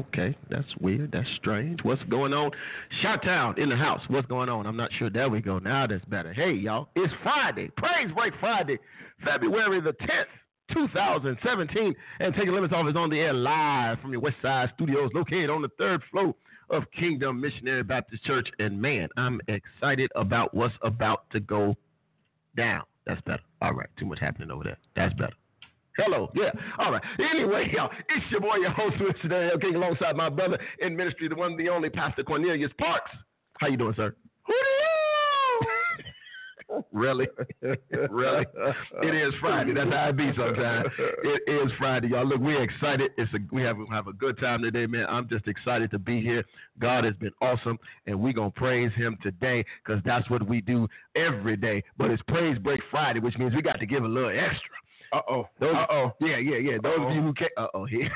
Okay, that's weird. That's strange. What's going on? Shout-town in the house. What's going on? I'm not sure. There we go. Now that's better. Hey, y'all. It's Friday. Praise Break Friday, February the 10th. 2017, and Taking Limits Off is on the air live from your West Side Studios, located on the 3rd floor of Kingdom Missionary Baptist Church. And man, I'm excited about what's about to go down. That's better. All right, too much happening over there. That's better. Hello, yeah. All right. Anyway, y'all, it's your boy, your host with today, okay, alongside my brother in ministry, the one, the only Pastor Cornelius Parks. How you doing, sir? Really? Really? It is Friday. That's how it be sometimes. It is Friday, y'all. Look, we're excited. We have a good time today, man. I'm just excited to be here. God has been awesome, and we're going to praise him today because that's what we do every day. But it's Praise Break Friday, which means we got to give a little extra. Uh-oh. Yeah. Those of you who can't... here.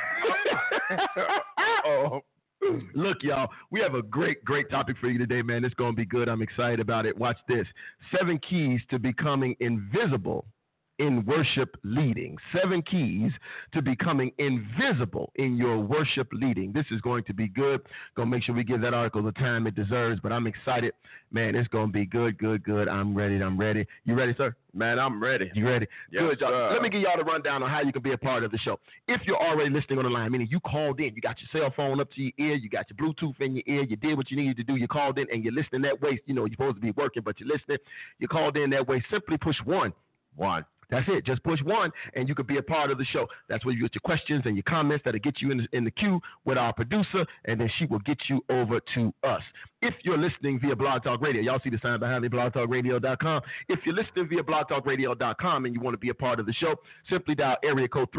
Uh-oh. Look, y'all, we have a great topic for you today, man. It's going to be good. I'm excited about it. Watch this. 7 keys to becoming invisible in worship leading. 7 keys to becoming invisible in your worship leading. This is going to be good. Going to make sure we give that article the time it deserves, but I'm excited. Man, it's going to be good. I'm ready. You ready, sir? Man, I'm ready. You ready? Yes, good, y'all. sir. Let me give y'all the rundown on how you can be a part of the show. If you're already listening on the line, meaning you called in, you got your cell phone up to your ear, you got your Bluetooth in your ear, you did what you needed to do, you called in, and you're listening that way. You know, you're supposed to be working, but you're listening. You called in that way. Simply push 1. That's it. Just push 1, and you could be a part of the show. That's where you get your questions and your comments that'll get you in the queue with our producer, and then she will get you over to us. If you're listening via Blog Talk Radio, y'all see the sign behind me, blogtalkradio.com. If you're listening via blogtalkradio.com and you want to be a part of the show, simply dial area code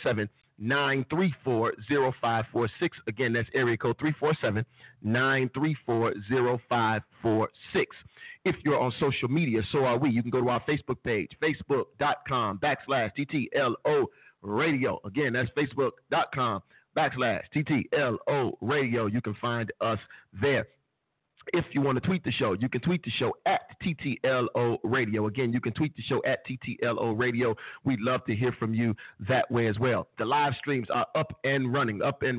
347-934-0546. Again, that's area code 347-934-0546. If you're on social media, so are we. You can go to our Facebook page, facebook.com/TTLO Radio. Again, that's facebook.com/TTLO Radio. You can find us there. If you want to tweet the show, you can tweet the show at TTLO Radio. Again, you can tweet the show at TTLO Radio. We'd love to hear from you that way as well. The live streams are up and running.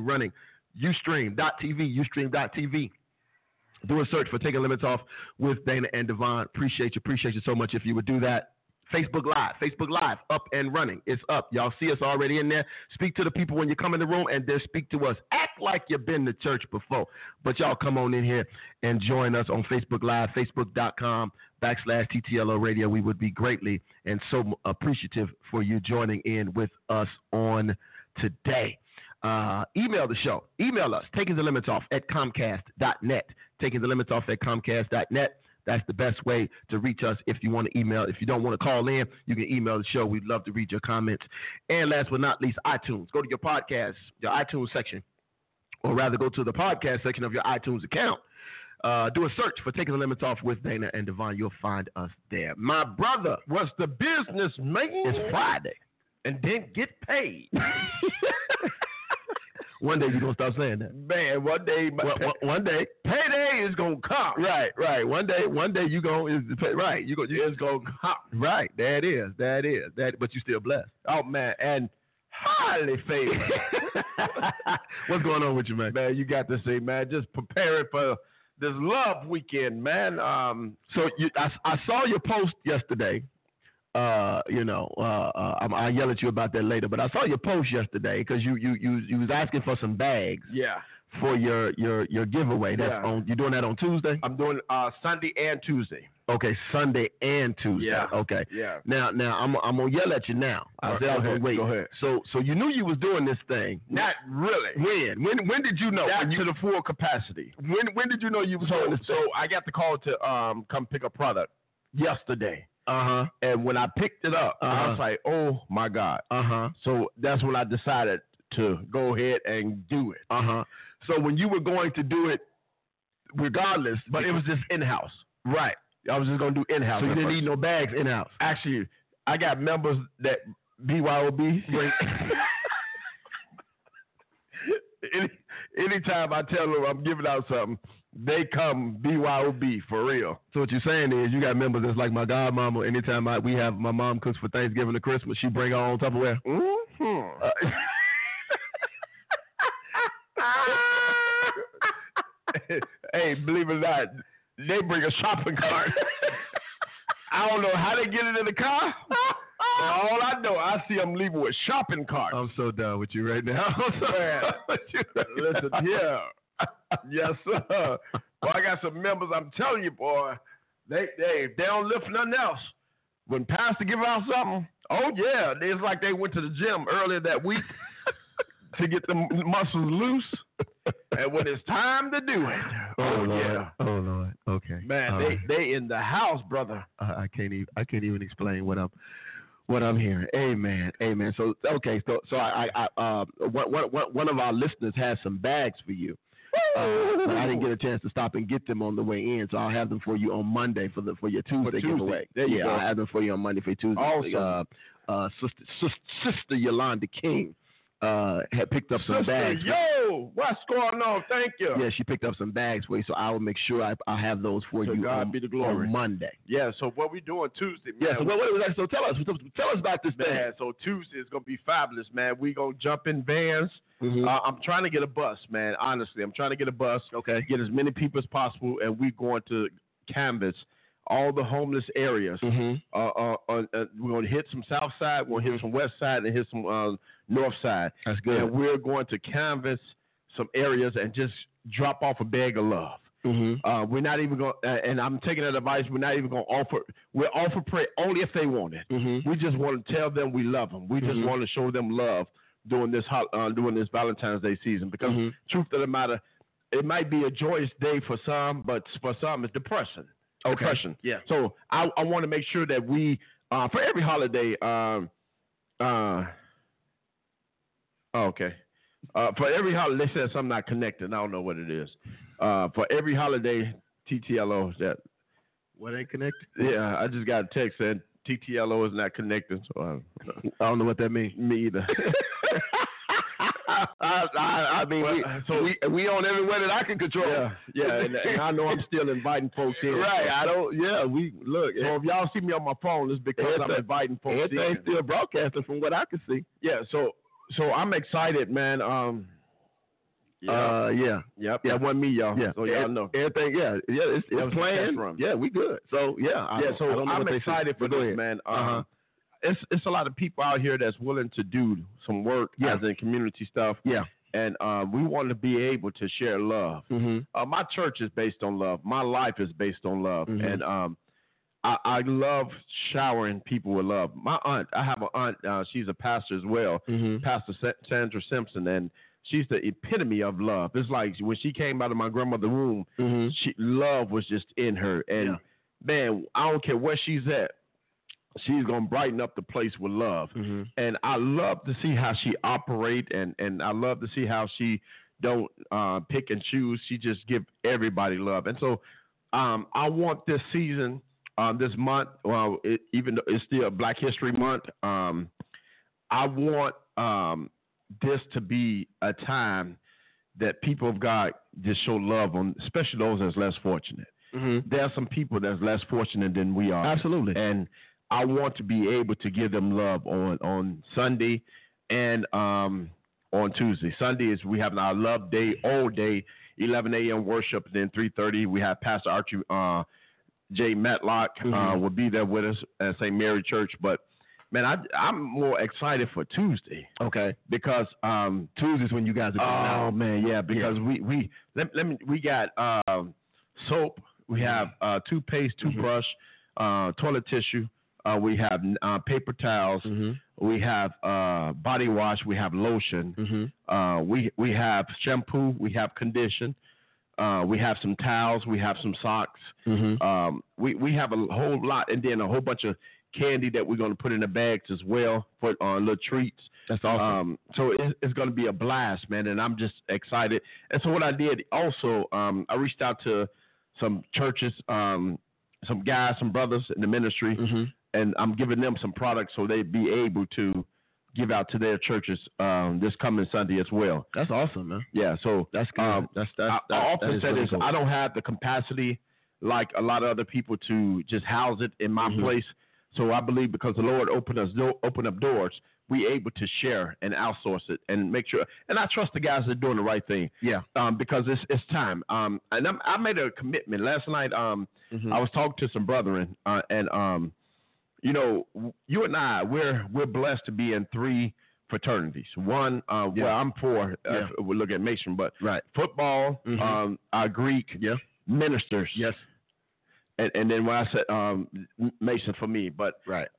Ustream.tv. Do a search for Taking Limits Off with Dana and Devon. Appreciate you so much if you would do that. Facebook Live, up and running. It's up. Y'all see us already in there. Speak to the people when you come in the room, and then speak to us. Act like you've been to church before. But y'all come on in here and join us on Facebook Live, facebook.com/TTLO Radio. We would be greatly and so appreciative for you joining in with us on today. Email the show. Email us, takingthelimitoff@comcast.net. Takingthelimitoff@comcast.net. That's the best way to reach us if you want to email. If you don't want to call in, you can email the show. We'd love to read your comments. And last but not least, iTunes. Go to your podcast, your iTunes section, or rather go to the podcast section of your iTunes account. Do a search for Taking the Limits Off with Dana and Devon. You'll find us there. My brother, what's the business, man? It's Friday. And then get paid. One day you're going to stop saying that. Man, one day payday is going to come. Right. One day you're going to pay. Right. It's going to come. Right. That is. But you still blessed. Oh, man. And highly favored. What's going on with you, man? Man, you got to see, man, just preparing for this love weekend, man. So I saw your post yesterday. I'll yell at you about that later. But I saw your post yesterday because you was asking for some bags. Yeah. For your giveaway. That's you're doing that on Tuesday? I'm doing Sunday and Tuesday. Okay, Sunday and Tuesday. Yeah. Okay. Yeah. Now I'm gonna yell at you now. I said I was gonna wait. Go ahead. So you knew you was doing this thing. Not really. When did you know? To the full capacity. When did you know you was doing this thing? So I got the call to come pick a product yesterday. And when I picked it up, I was like, oh my God. So that's when I decided to go ahead and do it. So when you were going to do it, regardless, but it was just in-house. Right. I was just going to do in-house. So you didn't need no bags in-house. Actually, I got members that BYOB bring. Anytime I tell them I'm giving out something, they come BYOB for real. So what you're saying is you got members that's like my godmama. Anytime my mom cooks for Thanksgiving or Christmas, she bring her own Tupperware. believe it or not, they bring a shopping cart. I don't know how they get it in the car. All I know, I see them leaving with shopping carts. I'm so done with you right now. Listen here. Yes, sir. Boy, I got some members, I'm telling you, boy, they don't lift nothing else. When pastor give out something, oh, yeah, it's like they went to the gym earlier that week to get the muscles loose. And when it's time to do it, yeah. Oh, Lord. Okay. Man, they in the house, brother. I can't even explain what I'm hearing. Amen. So okay, so I one of our listeners has some bags for you. But I didn't get a chance to stop and get them on the way in, so I'll have them for you on Monday for your Tuesday giveaway. There you go. I'll have them for you on Monday for your Tuesday. Awesome. Sister Yolanda King had picked up some bags. Yo, what's going on? Thank you. Yeah, she picked up some bags for you, so I will make sure I have those for you God be the glory. on Monday. Yeah, so what we doing Tuesday, man? Yeah, so tell us about this thing. Man, so Tuesday is going to be fabulous, man. We going to jump in vans. Mm-hmm. I'm trying to get a bus, man, honestly. I'm trying to get a bus, get as many people as possible, and we're going to canvas all the homeless areas. Mm-hmm. We're going to hit some south side, we're going to hit some west side, and hit some north side. That's good. And we're going to canvas some areas and just drop off a bag of love. Mm-hmm. We're not even going and I'm taking that advice, we're not even going to offer, we'll offer prayer only if they want it. Mm-hmm. We just want to tell them we love them. We just want to show them love during this Valentine's Day season, because truth of the matter, it might be a joyous day for some, but for some it's depression. Okay. Depression. Yeah. So I want to make sure that we, for every holiday, for every holiday, they said something not connected. I don't know what it is. For every holiday, TTLO, that. What ain't connected? Yeah, I just got a text saying TTLO is not connected. So I don't know what that means. Me either. I mean, we on everywhere that I can control. Yeah, and I know I'm still inviting folks in. Right, we look. So if y'all see me on my phone, it's because I'm inviting folks in. Everything's still broadcasting from what I can see. Yeah, so I'm excited, man. Yeah, wasn't me, y'all. Yeah, so y'all know everything. It's planned. Yeah, we good. So I'm excited for this, man. It's a lot of people out here that's willing to do some work as in community stuff. Yeah. And we want to be able to share love. Mm-hmm. My church is based on love. My life is based on love. Mm-hmm. And I love showering people with love. I have an aunt, she's a pastor as well, Pastor Sandra Simpson, and she's the epitome of love. It's like when she came out of my grandmother's womb, love was just in her. And, man, I don't care where she's at. She's going to brighten up the place with love. Mm-hmm. And I love to see how she operate, and I love to see how she don't pick and choose. She just give everybody love. And so I want this season, this month, even though it's still Black History Month, I want this to be a time that people of God just show love on, especially those that's less fortunate. Mm-hmm. There are some people that's less fortunate than we are. Absolutely. And I want to be able to give them love on Sunday and on Tuesday. Sunday is we have our love day, all day, 11 a.m. worship, and then 3:30 we have Pastor Archie J. Matlock will be there with us at St. Mary Church. But man, I'm more excited for Tuesday. Okay, because Tuesday's when you guys are going out. Oh man, yeah, because we got soap, we have toothpaste, toothbrush, toilet tissue. We have paper towels. Mm-hmm. We have body wash. We have lotion. Mm-hmm. We have shampoo. We have condition. We have some towels. We have some socks. Mm-hmm. We have a whole lot, and then a whole bunch of candy that we're going to put in the bags as well for little treats. That's awesome. So it's going to be a blast, man, and I'm just excited. And so what I did also, I reached out to some churches, some guys, some brothers in the ministry. Mm-hmm. And I'm giving them some products so they'd be able to give out to their churches this coming Sunday as well. That's awesome, man. Yeah, so that's good. I often say this: I don't have the capacity like a lot of other people to just house it in my place. So I believe because the Lord opened up doors, we able to share and outsource it and make sure. And I trust the guys that are doing the right thing. Yeah. Because it's time. And I made a commitment last night. I was talking to some brethren, and you know, you and I, we're blessed to be in 3 fraternities. One, where I'm 4. We look at Mason, but football, Greek, ministers, and then when I said Mason for me, but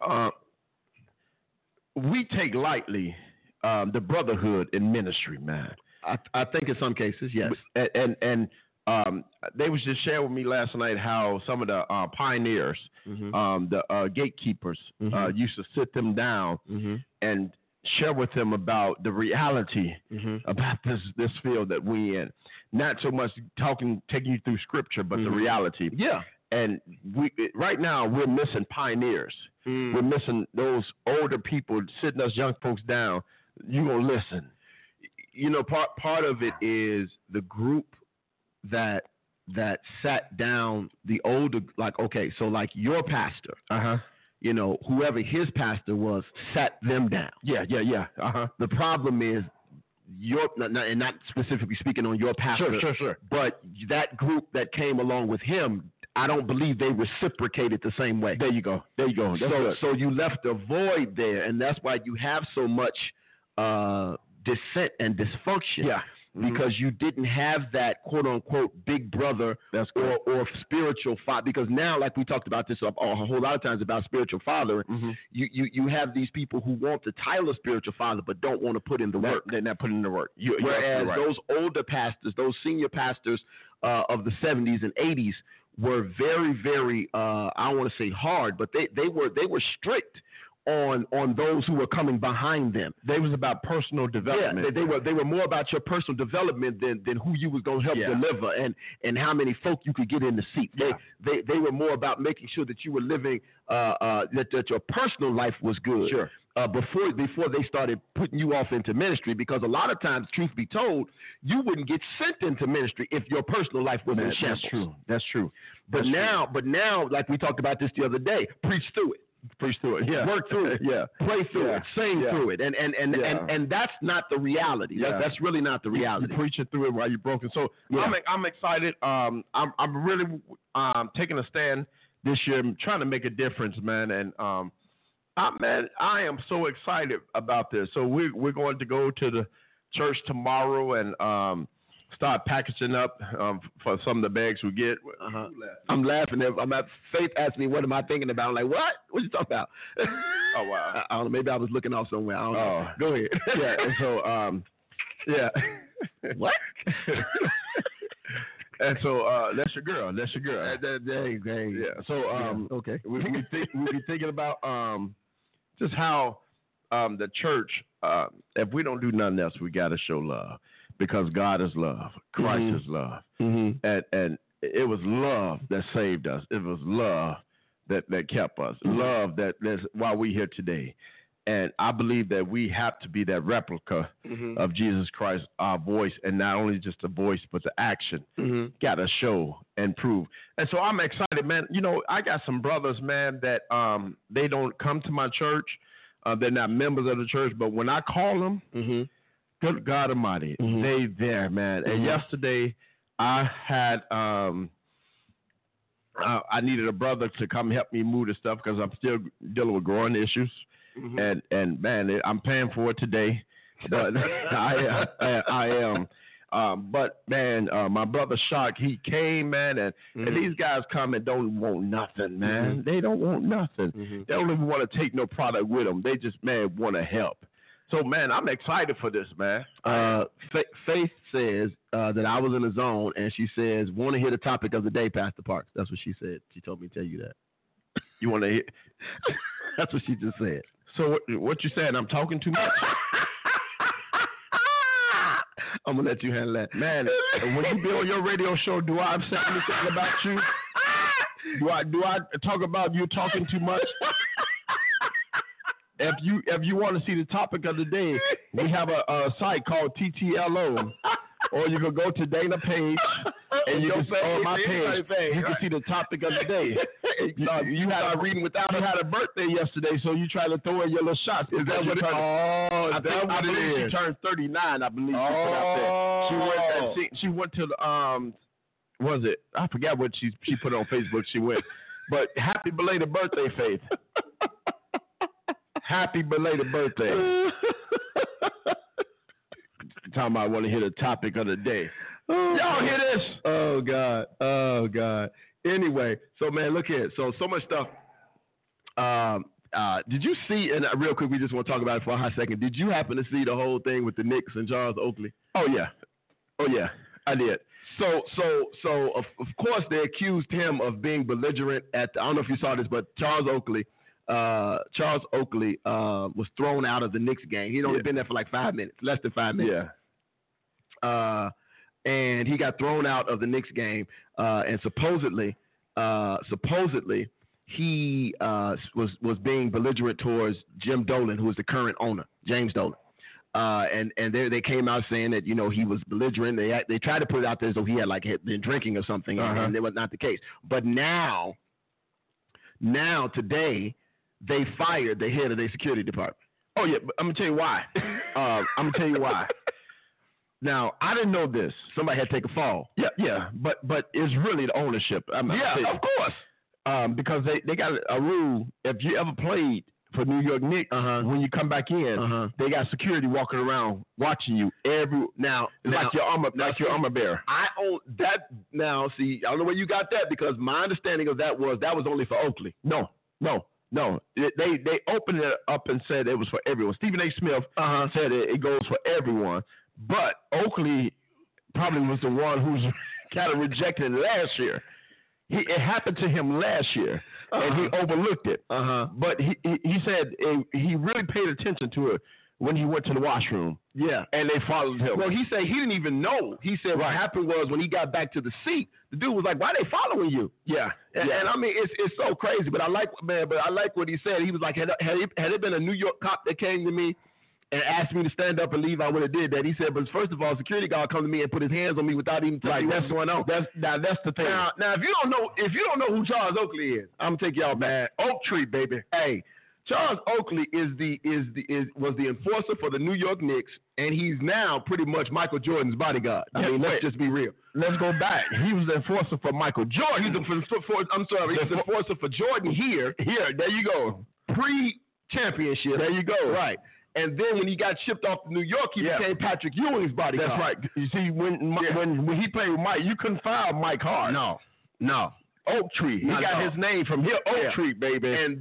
we take lightly the brotherhood in ministry, man. I think in some cases, yes. And they was just sharing with me last night how some of the pioneers, the gatekeepers, used to sit them down and share with them about the reality about this field that we in. Not so much taking you through scripture, but the reality. Yeah. And right now we're missing pioneers. We're missing those older people sitting us young folks down. You gonna listen? You know, part of it is the group that sat down the older, like, okay, so like your pastor, you know, whoever his pastor was, sat them down. Yeah. The problem is and not specifically speaking on your pastor, sure. But that group that came along with him, I don't believe they reciprocated the same way. There you go. So you left a void there, and that's why you have so much dissent and dysfunction. Yeah. Because you didn't have that quote unquote big brother or spiritual father. Because now, like we talked about this a whole lot of times about spiritual father, you have these people who want the title of spiritual father but don't want to put in the work. They're not putting in the work. Whereas those older pastors, those senior pastors of the 70s and 80s were very, very I don't want to say hard, but they were strict on those who were coming behind them. They was about personal development. Yeah, they were more about your personal development than who you was going to help deliver and how many folk you could get in the seat. They were more about making sure that you were living that your personal life was good. Sure. Before they started putting you off into ministry, because a lot of times, truth be told, you wouldn't get sent into ministry if your personal life was in shambles. That's true. But now, like we talked about this the other day, preach through it. Work through it. Play through it. Sing through it. And that's not the reality. That's really not the reality. You're preaching through it while you're broken. So I'm excited. I'm really taking a stand this year. I'm trying to make a difference, man. And I am so excited about this. So we're going to go to the church tomorrow and start packaging up for some of the bags we get. I'm laughing. Faith asked me, what am I thinking about? I'm like, what? What you talking about? Oh, wow. I don't know. Maybe I was looking off somewhere. I don't know. Go ahead. And so, what? And so that's your girl. Dang. Yeah. So okay. We'll be thinking about just how the church, if we don't do nothing else, we got to show love. Because God is love. Christ is love. And it was love that saved us. It was love that kept us. Love that's why we're here today. And I believe that we have to be that replica of Jesus Christ, our voice, and not only just the voice, but the action. Got to show and prove. And so I'm excited, man. You know, I got some brothers, man, that they don't come to my church. They're not members of the church. But when I call them, good God Almighty, they there, man. And yesterday, I had I needed a brother to come help me move the stuff because I'm still dealing with growing issues, and man, I'm paying for it today, but I am. But man, my brother Shock, he came, man, and these guys come and don't want nothing, man. They don't want nothing. They don't even want to take no product with them. They just, man, want to help. So, man, I'm excited for this, man. Faith says that I was in the zone, and she says, want to hear the topic of the day, Pastor Parks. That's what she said. She told me to tell you that. You want to hear? That's what she just said. So what you saying? I'm talking too much? I'm going to let you handle that. Man, when you be on your radio show, do I say anything about you? Do I talk about you talking too much? If you want to see the topic of the day, we have a site called TTLO, or you can go to Dana Page And you can see on my page, you can right? see the topic of the day. you had reading without you had a birthday yesterday, so you tried to throw in your little shots. Is that what it is? Oh, I believe she turned 39, I believe. Oh. She went to the, was it? I forgot what she put on Facebook. She went. But happy belated birthday, Faith. Happy belated birthday. Time I want to hear the topic of the day. Y'all hear this? Oh God. Anyway, so man, look here. So much stuff. Did you see? And real quick, we just want to talk about it for a hot second. Did you happen to see the whole thing with the Knicks and Charles Oakley? Oh yeah, I did. So of course they accused him of being belligerent at. I don't know if you saw this, but Charles Oakley was thrown out of the Knicks game. He'd only been there for like 5 minutes, less than 5 minutes. Yeah. And he got thrown out of the Knicks game, and supposedly he was being belligerent towards Jim Dolan, who is the current owner, James Dolan. And they came out saying that, he was belligerent. They tried to put it out there as though he had been drinking or something, and that was not the case. But now today, they fired the head of their security department. Oh yeah, but I'm gonna tell you why. Now, I didn't know this. Somebody had to take a fall. Yeah, but it's really the ownership. Of course. Because they got a rule. If you ever played for New York Knicks, when you come back in, they got security walking around watching you like your armor bearer. I own that now. See, I don't know where you got that, because my understanding of that was only for Oakley. No. They opened it up and said it was for everyone. Stephen A. Smith said it goes for everyone. But Oakley probably was the one who's kind of rejected last year. It happened to him last year, and he overlooked it. But he said he really paid attention to it when he went to the washroom. Yeah. And they followed him. Well, he said he didn't even know. He said what happened was when he got back to the seat, the dude was like, "Why are they following you?" Yeah. And I mean, it's so crazy. But I like what he said. He was like, had it been a New York cop that came to me and asked me to stand up and leave, I would have did that. He said, but first of all, a security guard come to me and put his hands on me without even telling me what's going on. That's the thing. Now, if you don't know who Charles Oakley is, I'm gonna take y'all back. Oak Tree, baby. Hey, Charles Oakley was the enforcer for the New York Knicks, and he's now pretty much Michael Jordan's bodyguard. I mean, let's just be real. Let's go back. He was the enforcer for Michael Jordan. He's the enforcer for Jordan here. There you go. Pre-championship. There you go. Right. And then when he got shipped off to New York, he became Patrick Ewing's bodyguard. That's right. You see, when he played with Mike, you couldn't foul Mike hard. No. Oak Tree. He got his name from here. Oak Tree, baby. And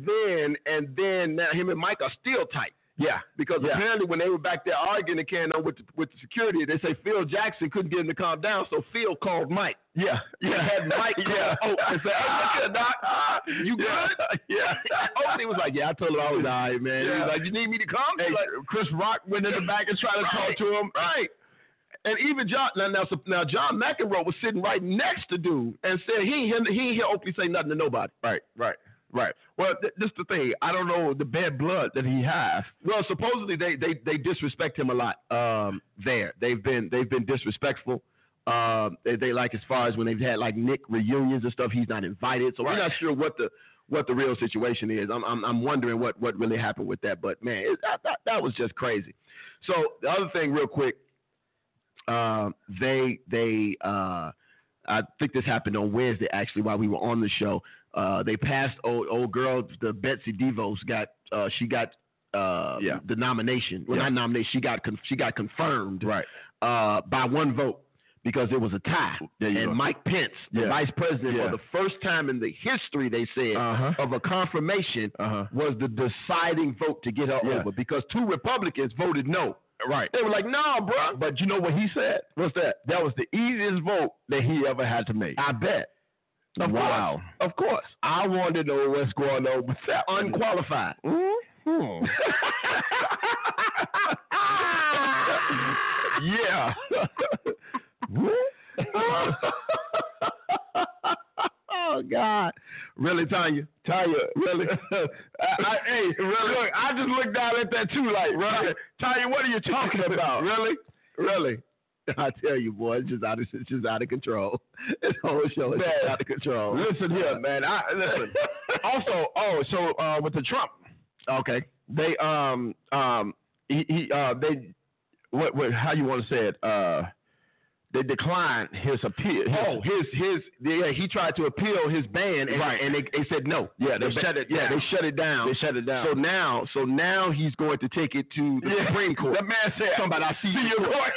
then now him and Mike are still tight. Yeah. Because apparently when they were back there arguing with the security, they say Phil Jackson couldn't get him to calm down, so Phil called Mike. Yeah. Had Mike call Oak and say, "Oh, look here, Doc. You good?" Yeah. Oakley was like, "Yeah, I told him I was all right, man." He was like, "You need me to come?" Hey, Chris Rock went in the back and tried to talk to him. Right. And even John John McEnroe was sitting right next to dude and said he ain't hear Oakley say nothing to nobody. Right. Well, this is the thing. I don't know the bad blood that he has. Well, supposedly they disrespect him a lot. There they've been disrespectful. They like, as far as when they've had like Nick reunions and stuff, he's not invited. So we're not sure what the real situation is. I'm wondering what really happened with that. But man, that was just crazy. So the other thing, real quick, I think this happened on Wednesday actually while we were on the show. They passed old girl, the Betsy DeVos got the nomination. Well, not nomination. She got confirmed by one vote because it was a tie. And Mike Pence, the vice president, for the first time in the history, they said, of a confirmation, was the deciding vote to get her over because 2 Republicans voted no. Right. They were like, "Nah, bro." But you know what he said? What's that? That was the easiest vote that he ever had to make. I bet. Wow. Of course. I want to know what's going on with that. Unqualified. Mm-hmm. Yeah. Oh, God. Really, Tanya? Really? Hey, really? Look, I just looked down at that too, like, really? Tanya, what are you talking about? Really? I tell you, boy, it's just out of control. This whole show is just out of control. Listen here, man. Listen. Also, so with the Trump, okay, they what how you want to say it? They declined his appeal. He tried to appeal his ban, and they said no. Yeah, they shut it. Yeah, down. they shut it down. They shut it down. So now he's going to take it to the Supreme Court. That man said, "Somebody, I see you." Court.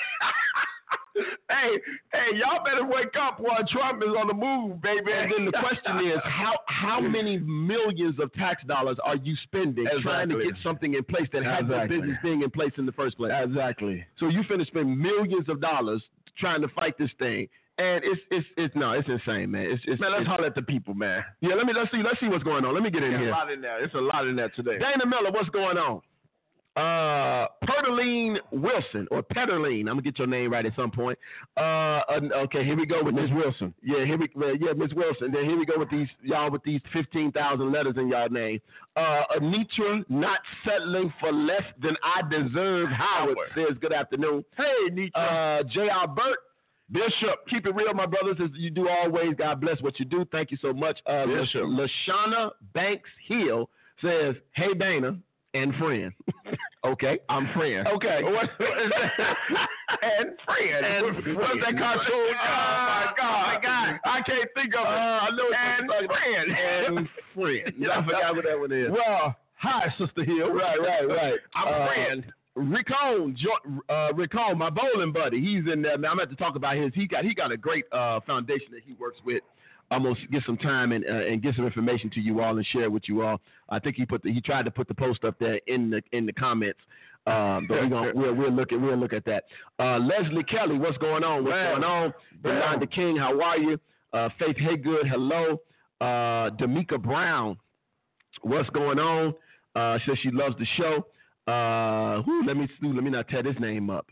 Hey, y'all better wake up while Trump is on the move, baby. And then the question is, how many millions of tax dollars are you spending trying to get something in place that has no business being in place in the first place? Exactly. So you finna spend millions of dollars trying to fight this thing, and it's insane, man. Let's holler at the people, man. Yeah, let's see what's going on. Let me get in here. A lot in there. It's a lot in there today. Dana Miller, what's going on? Petterline Wilson, or Petterline. I'm gonna get your name right at some point. Okay, here we go with Ms. Wilson. Yeah, Ms. Wilson. Then here we go with these 15,000 letters in y'all name. Anitra, not settling for less than I deserve. Howard says, good afternoon. Hey, Anitra. J.R. Burt. Bishop, keep it real, my brothers, as you do always. God bless what you do. Thank you so much. Bishop. Lashana Banks Hill says, hey, Dana. And friend. Okay. I'm friend. Okay. What is that? And friend. And what's that cartoon? Oh, my God. I can't think of it. I know and friend. And friend. I forgot what that one is. Well, hi, Sister Hill. Right. I'm a friend. Riccone, my bowling buddy, he's in there. Man, I'm going to talk about his. He got a great foundation that he works with. I'm gonna get some time and get some information to you all and share it with you all. I think he tried to put the post up there in the comments. But we'll look at that. Leslie Kelly, what's going on? Going on? Yolanda King, how are you? Faith Haygood, hello. D'Amica Brown, what's going on? Says she loves the show. Let me not tear this name up.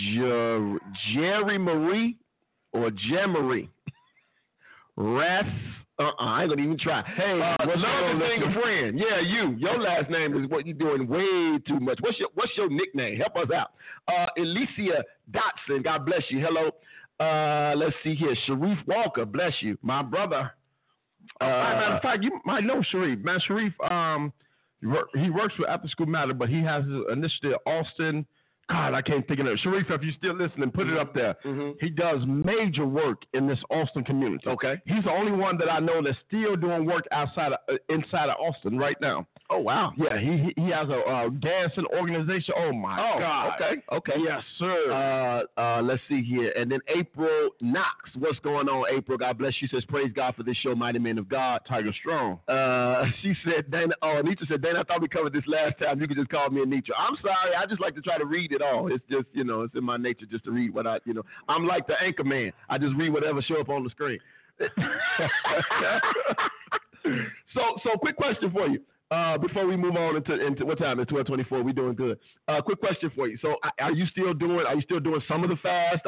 Jerry Marie or Jerry. I ain't gonna even try. Hey, what's your thing, a friend? Yeah, you. Your last name is what you're doing way too much. What's your nickname? Help us out. Alicia Dotson, God bless you. Hello. Let's see here. Sharif Walker, bless you, my brother. Matter of fact, you might know Sharif. Man, Sharif, he works with After School Matter, but he has his initiative Austin. God, I can't think of it. Sharif, if you're still listening, put it up there. Mm-hmm. He does major work in this Austin community. Okay. He's the only one that I know that's still doing work inside of Austin right now. Oh, wow. Yeah, he has a dancing organization. Oh, my God. Okay. Yes, sir. Let's see here. And then April Knox. What's going on, April? God bless you. Says, praise God for this show, Mighty Men of God. Tiger Strong. She said, Dana, Anitra said, Dana, I thought we covered this last time. You could just call me Anitra. I'm sorry. I just like to try to read it all. It's just, it's in my nature just to read what I'm like the anchor man. I just read whatever show up on the screen. So quick question for you. Before we move on into what time? It's 12:24. We're doing good. Quick question for you. So, are you still doing some of the fast?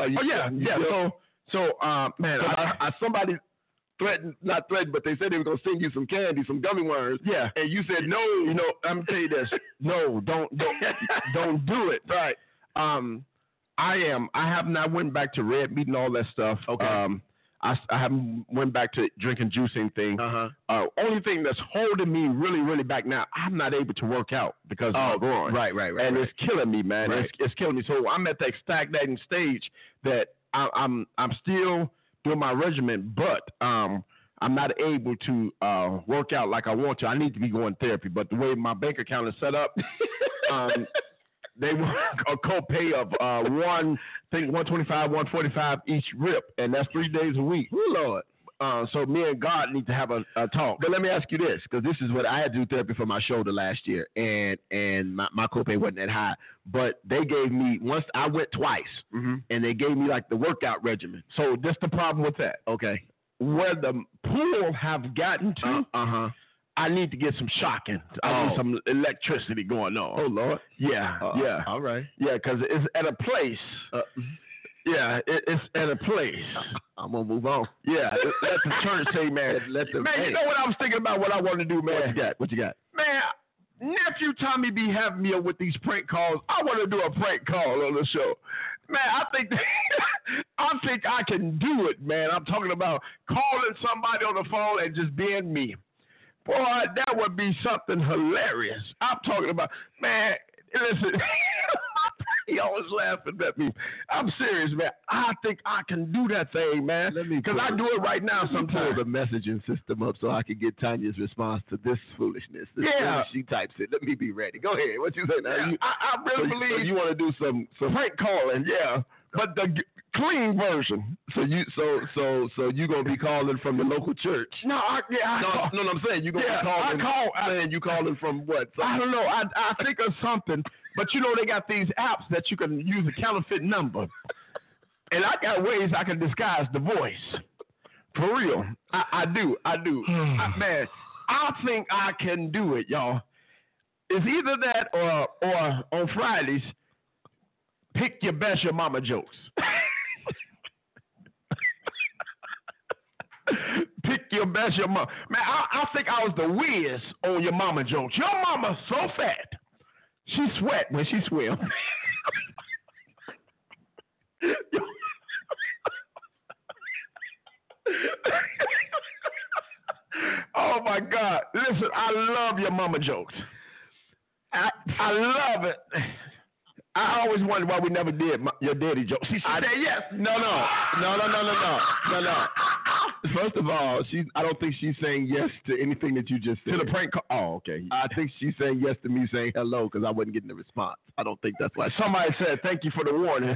Man, somebody not threatened, but they said they were gonna send you some candy, some gummy worms. Yeah, and you said no. I'm gonna tell you this. No, don't do it. Right. I have not went back to red meat and all that stuff. Okay. I haven't went back to drinking juicing thing. Only thing that's holding me really, really back now, I'm not able to work out because of my groin. Right. And it's killing me, man. Right. It's killing me. So I'm at that stagnating stage that I'm still doing my regimen, but I'm not able to work out like I want to. I need to be going to therapy, but the way my bank account is set up, they want a copay of $125, $145 each rip, and that's 3 days a week. Oh, Lord. So me and God need to have a talk. But let me ask you this, because this is what I had to do therapy for my shoulder last year, and my copay wasn't that high. But they gave me, once I went twice, and they gave me like the workout regimen. So that's the problem with that. Okay. Where the pool have gotten to, I need to get some shocking. I need some electricity going on. Oh, Lord. Yeah. All right. Yeah, because it's at a place. It's at a place. I'm going to move on. Yeah, let the church say, man. Man, you know what I was thinking about, what I want to do, man? What you got? Man, nephew Tommy be having me up with these prank calls. I want to do a prank call on the show. Man, I think I can do it, man. I'm talking about calling somebody on the phone and just being me. Boy, that would be something hilarious. I'm talking about, man, listen. He always laughing at me. I'm serious, man. I think I can do that thing, man. Because I do it right now sometimes. Pull the messaging system up so I can get Tanya's response to this foolishness. She types it. Let me be ready. Go ahead. What you say now? Yeah, I really believe so you want to do some prank calling, yeah. But the clean version. So you gonna be calling from the local church? No, I'm saying you gonna be calling. You calling from what? I don't know. I think of something, but you know they got these apps that you can use a counterfeit number, and I got ways I can disguise the voice. For real, I do. Man, I think I can do it, y'all. It's either that or on Fridays. Pick your best your mama jokes. Pick your best your mama. Man, I think I was the whiz on your mama jokes. Your mama's so fat, she sweat when she swim. Oh my God! Listen, I love your mama jokes. I love it. I always wondered why we never did your daddy jokes. She said yes. No. First of all, I don't think she's saying yes to anything that you just said. To the prank call. Oh, okay. I think she's saying yes to me saying hello because I wasn't getting the response. I don't think that's why. Somebody said thank you for the warning.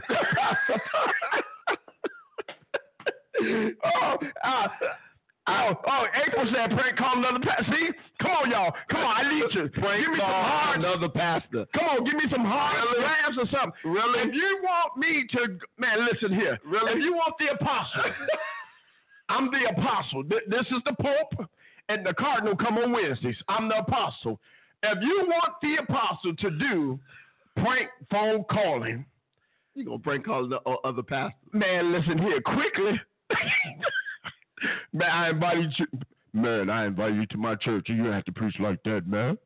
April said prank call another pastor. See? Come on, y'all. Come on, I need you. Prank give me call some hard. Another pastor. Come on, give me some hard laughs or something. Really? If you want me to, man, listen here. Really? If you want the apostle, I'm the apostle. This is the Pope, and the cardinal come on Wednesdays. I'm the apostle. If you want the apostle to do prank phone calling, you gonna prank call the other pastor? Man, listen here, quickly. Man, I invite you to my church, and you have to preach like that, man.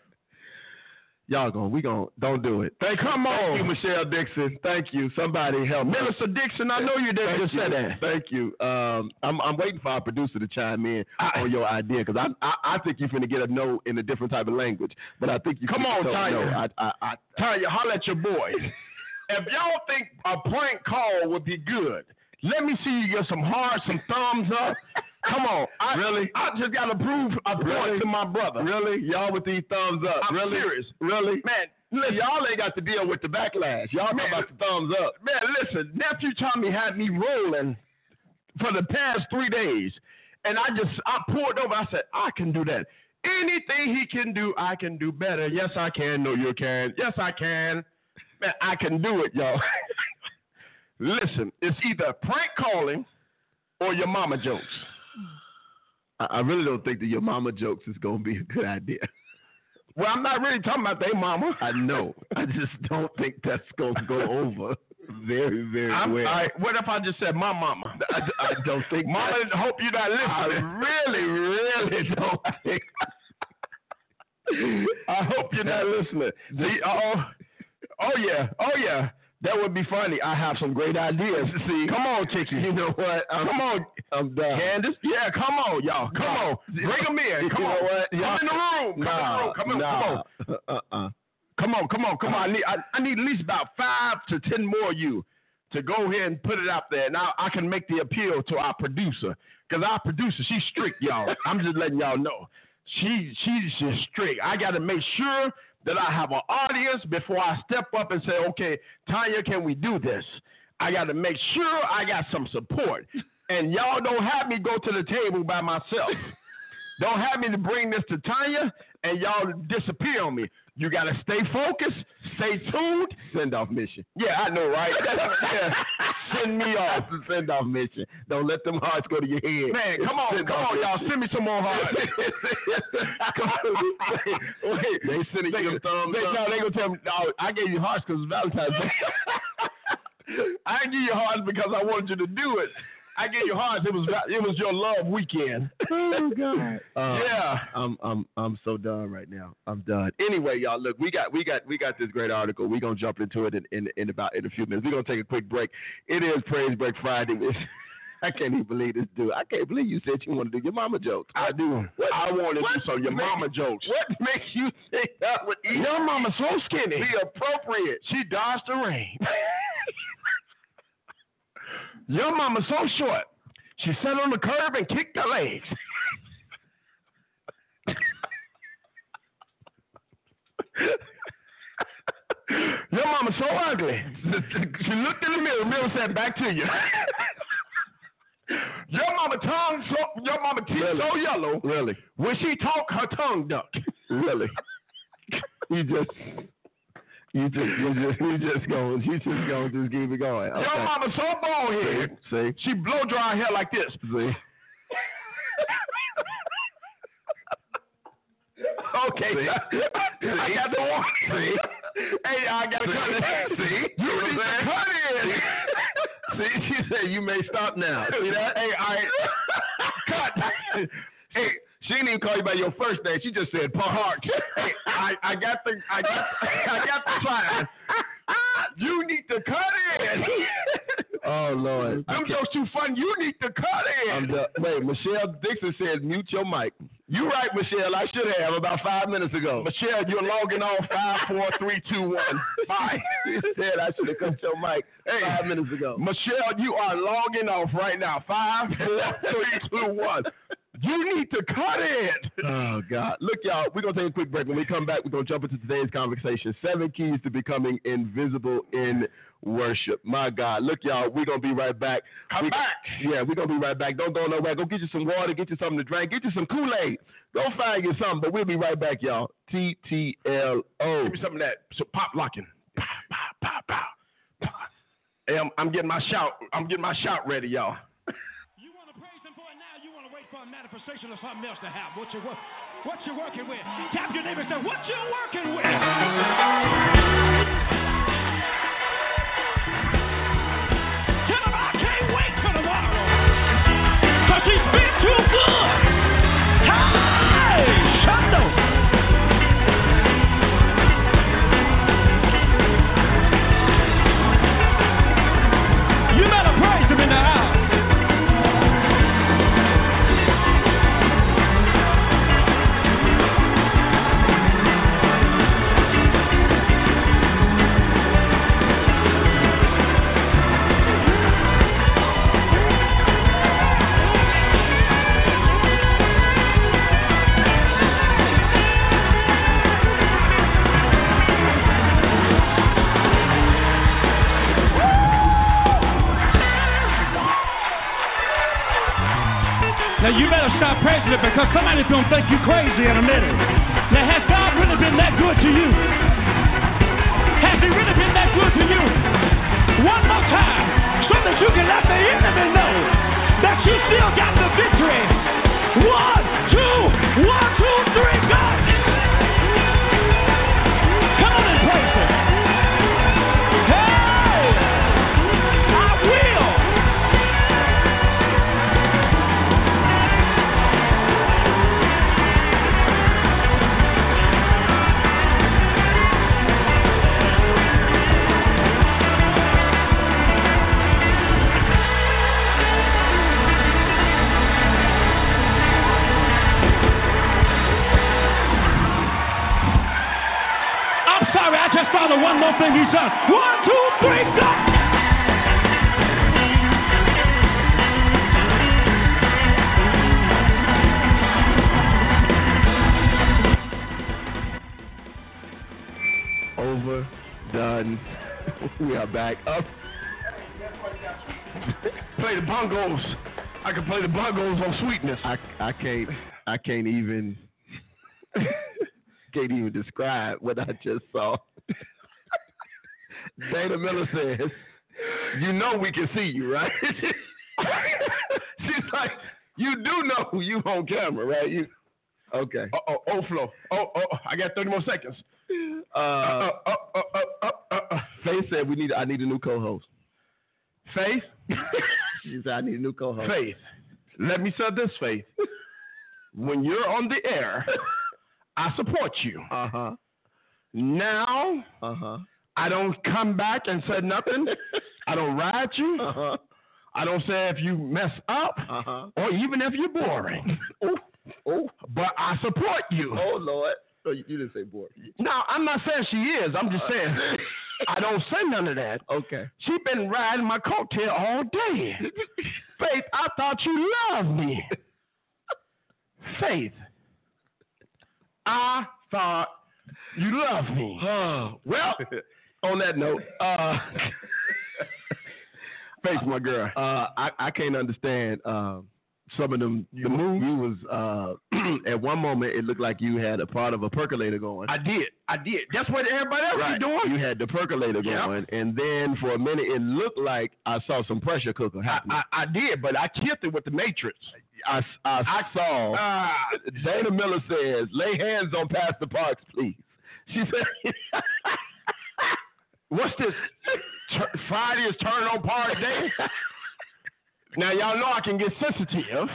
We don't do it. Come on. Thank you, Michelle Dixon. Thank you. Somebody help me. Minister Dixon, I know you didn't just say that. Thank you. I'm waiting for our producer to chime in on your idea because I think you're finna get a no in a different type of language, but I think you. Come on, Tanya. No. Tanya, holler at your boy. If y'all think a prank call would be good, let me see you get some thumbs up. Come on. Really? I just got to prove a point to my brother. Really? Y'all with these thumbs up. I'm really? serious. Really? Man, listen. Y'all ain't got to deal with the backlash. Y'all talking about the thumbs up. Man, listen. Nephew Tommy had me rolling for the past 3 days. And I poured over. I said, I can do that. Anything he can do, I can do better. Yes, I can. No, you can. Yes, I can. Man, I can do it, y'all. Listen, it's either prank calling or your mama jokes. I really don't think that your mama jokes is going to be a good idea. Well, I'm not really talking about their mama. I know. I just don't think that's going to go over very, very well. All right, what if I just said my mama? I don't think Mama, I hope you're not listening. I really don't think. I hope you're not listening. See, oh yeah. That would be funny. I have some great ideas. See, come on, Chicky. You know what? Come on, I'm done. Candace. Yeah, come on, y'all. Come on. Bring them in. Come on. What? Come in the room. Come on. I need at least about 5 to 10 more of you to go ahead and put it out there. Now I can make the appeal to our producer because our producer, she's strict, y'all. I'm just letting y'all know. She's just strict. I got to make sure that I have an audience before I step up and say, okay, Tanya, can we do this? I got to make sure I got some support. And y'all don't have me go to the table by myself. Don't have me to bring this to Tanya and y'all disappear on me. You got to stay focused, stay tuned. Send off mission. Yeah, I know, right? Yeah. Send me off. Send off mission. Don't let them hearts go to your head. Man, come on, y'all. Send me some more hearts. Come on. Wait, they sending you thumbs up. No, they going to tell me, no, I gave you hearts because it's Valentine's Day. I didn't give you hearts because I wanted you to do it. I gave you hearts. It was your love weekend. Oh God. Yeah. I'm so done right now. I'm done. Anyway, y'all, look, we got this great article. We're gonna jump into it in a few minutes. We're gonna take a quick break. It is Praise Break Friday. I can't even believe this, dude. I can't believe you said you want to do your mama jokes. I do. I want to do some of your mama jokes. What makes you think that would even your mama's so skinny? Be appropriate. She dodged the rain. Your mama's so short. She sat on the curb and kicked her legs. Your mama's so ugly. She looked in the mirror said, back to you. Your mama teeth really? So yellow. Really? When she talk, her tongue ducked. Really? You just gonna just keep it going. Okay. Your mama so bald head. See? She blow dry hair like this. See? Okay. See? I got the one. See? Hey, I got to cut it. See? You need to cut it. See, she said you may stop now. See that? Hey, cut. Hey, she didn't even call you by your first name. She just said Park. Hey, I got the sign. You need to cut it. Oh Lord. Them jokes too fun. You need to cut it. Wait, Michelle Dixon says mute your mic. You right, Michelle. I should have about 5 minutes ago. Michelle, you're logging off 5, 4, 3, 2, 1. Bye. She said I should have cut your mic 5 minutes ago. Michelle, you are logging off right now. 5, 4, 3, 2, 1. You need to cut it. Oh, God. Look, y'all, we're going to take a quick break. When we come back, we're going to jump into today's conversation. 7 keys to becoming invisible in worship. My God. Look, y'all, we're going to be right back. Come back. Yeah, we're going to be right back. Don't go nowhere. Go get you some water, get you something to drink, get you some Kool-Aid. Go find you something, but we'll be right back, y'all. TTLO. Give me some of that pop locking. Pow, pow, pow, pow. Hey, I'm getting my shout ready, y'all. You want to praise him for it now? You want to wait for a manifestation or something else to happen? What you working with? Tap your neighbor and say, what you working with? Tell him I can't wait for tomorrow. Because he's been too good. Hey, shut up. You better praise him in the house. Now you better stop praising it because somebody's going to think you crazy in a minute. Now has God really been that good to you? Has he really been that good to you? One more time so that you can let the enemy know that you still got the victory. 1, 2, 1, 2, 3, go! Come on and praise him. Hey! I will! I just thought of one more thing he's done. 1, 2, 3, go! Overdone. We are back up. Play the bongos. I can play the bongos on Sweetness. I can't even describe what I just saw. Dana Miller says, you know we can see you, right? She's like, you do know you on camera, right? You okay. Flo. I got 30 more seconds. Faith said I need a new co-host. Faith? She said, I need a new co-host. Faith. Let me say this, Faith. When you're on the air, I support you. Uh-huh. Now, I don't come back and say nothing. I don't ride you. Uh-huh. I don't say if you mess up or even if you're boring. Oh. But I support you. Oh, Lord. Oh, you didn't say boring. No, I'm not saying she is. I'm just saying I don't say none of that. Okay. She been riding my coattail all day. Faith, I thought you loved me. Faith, I thought you loved me. Well, on that note, Faith, my girl. I can't understand some of them. The moves. You was at one moment it looked like you had a part of a percolator going. I did. That's what everybody else was doing. You had the percolator going, and then for a minute it looked like I saw some pressure cooker happening. I did, but I killed it with the Matrix. I saw. Dana Miller says, "Lay hands on Pastor Parks, please." She said, "What's this? Friday is turn on party day." Now y'all know I can get sensitive.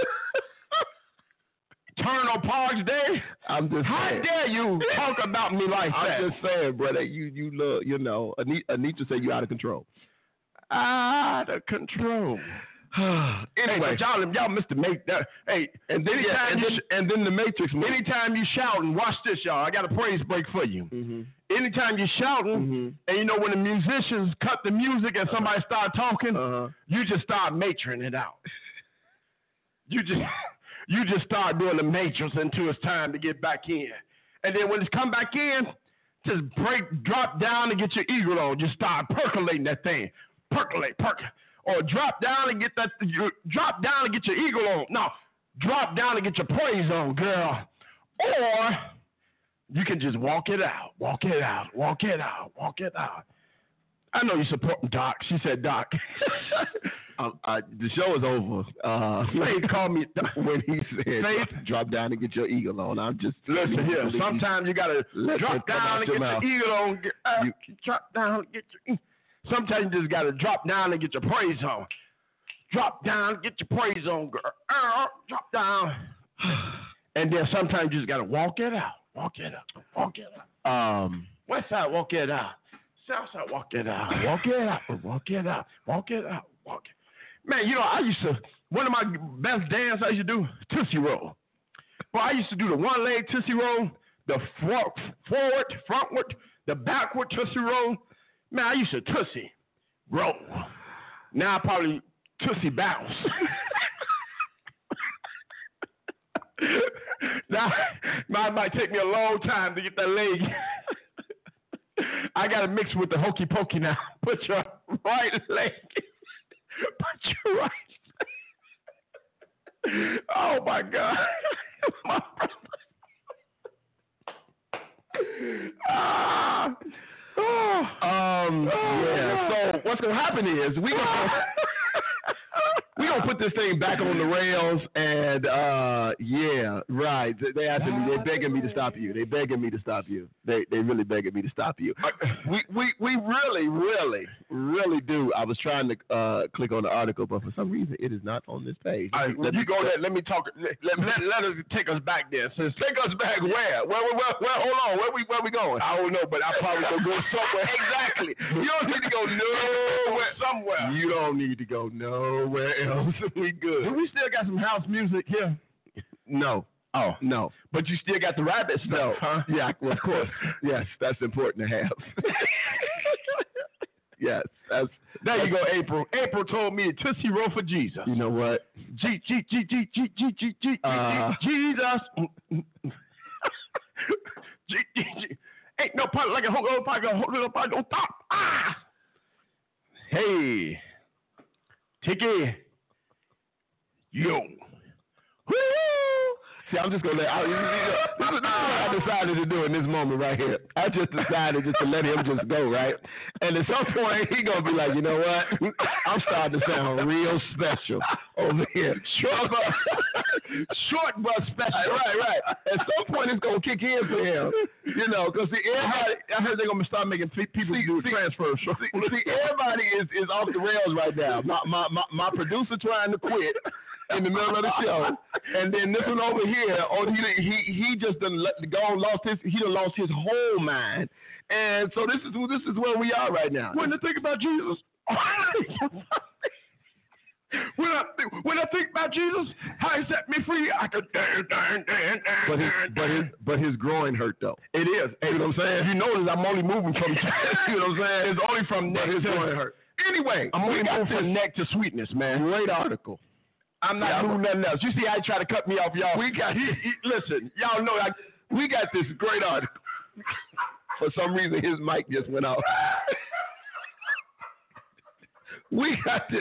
Turn on Parks Day. I'm just How saying. dare you talk about me like that? I'm just saying, brother. You look. Anita said you out of control. Out of control. Anyway, y'all missed the make that. Hey, and then then the Matrix. Anytime you shouting, watch this, y'all. I got a praise break for you. Mm-hmm. Anytime you shouting, and you know when the musicians cut the music and somebody start talking, you just start matring it out. You just start doing the matrix until it's time to get back in, and then when it's come back in, just drop down and get your eagle on. Just start percolating that thing, percolate. Or drop down and get your eagle on. No, drop down and get your praise on, girl. Or you can just walk it out. I know you're supporting Doc. She said Doc. The show is over. Faith called me when he said, Faith, drop down and get your eagle on. I'm just listen here. Sometimes you gotta drop down and get your eagle on. Drop down and get your. Sometimes you just got to drop down and get your praise on. Drop down and get your praise on, girl. Drop down. And then sometimes you just got to walk it out. West side, walk it out. South side, walk it out. Man, you know, one of my best dances I used to do, Tootsie Roll. Well, I used to do the one leg Tootsie Roll, the frontward, the backward Tootsie Roll. Man, I used to Tootsie roll. Now I probably Tootsie bounce. Now it might take me a long time to get that leg. I got to mix with the hokey pokey now. Put your right leg. Put your right leg. Oh, my God. My brother. Yeah. So what's gonna happen is we gonna put this thing back on the rails, and yeah, right. They asking me, they begging me to stop you. They really begging me to stop you. We really do. I was trying to click on the article, but for some reason it is not on this page. All right, you go ahead. Let me talk. Let us take us back there. So take us back where? Where? Hold on. Where we going? I don't know, but I probably gonna go somewhere. Exactly. You don't need to go nowhere. Somewhere. You don't need to go nowhere else. We good. Do we still got some house music here? No. Oh no. But you still got the rabbit stuff, huh? Yeah, well, of course. Yes, that's important to have. Yes, there you go, April. April told me to Tootsie Roll for Jesus. You know what? Jesus. Ain't no part like a whole part don't stop. Ah. Hey, Tiki. Yo. Woo! See, I'm just gonna this is what I decided to do in this moment right here. I just decided just to let him just go, right? And at some point he gonna be like, you know what? I'm starting to sound real special over here. Short but special. Right. At some point when it's gonna kick in for him. You know, because I heard they're gonna start making people do transfers. See, everybody is off the rails right now. My producer trying to quit in the middle of the show, and then this one over here, he just done lost his whole mind, and so this is where we are right now. When I think about Jesus, when I think about Jesus, how he set me free, I could But his groin hurt though. It is. You know what I'm saying? You notice I'm only moving from. You know what I'm saying? It's only from neck. His groin hurt. Anyway, I'm only moving from neck to sweetness, man. Great article. I'm not doing nothing else. You see how he try to cut me off, y'all? Listen, y'all know we got this great article. For some reason, his mic just went off. We got this.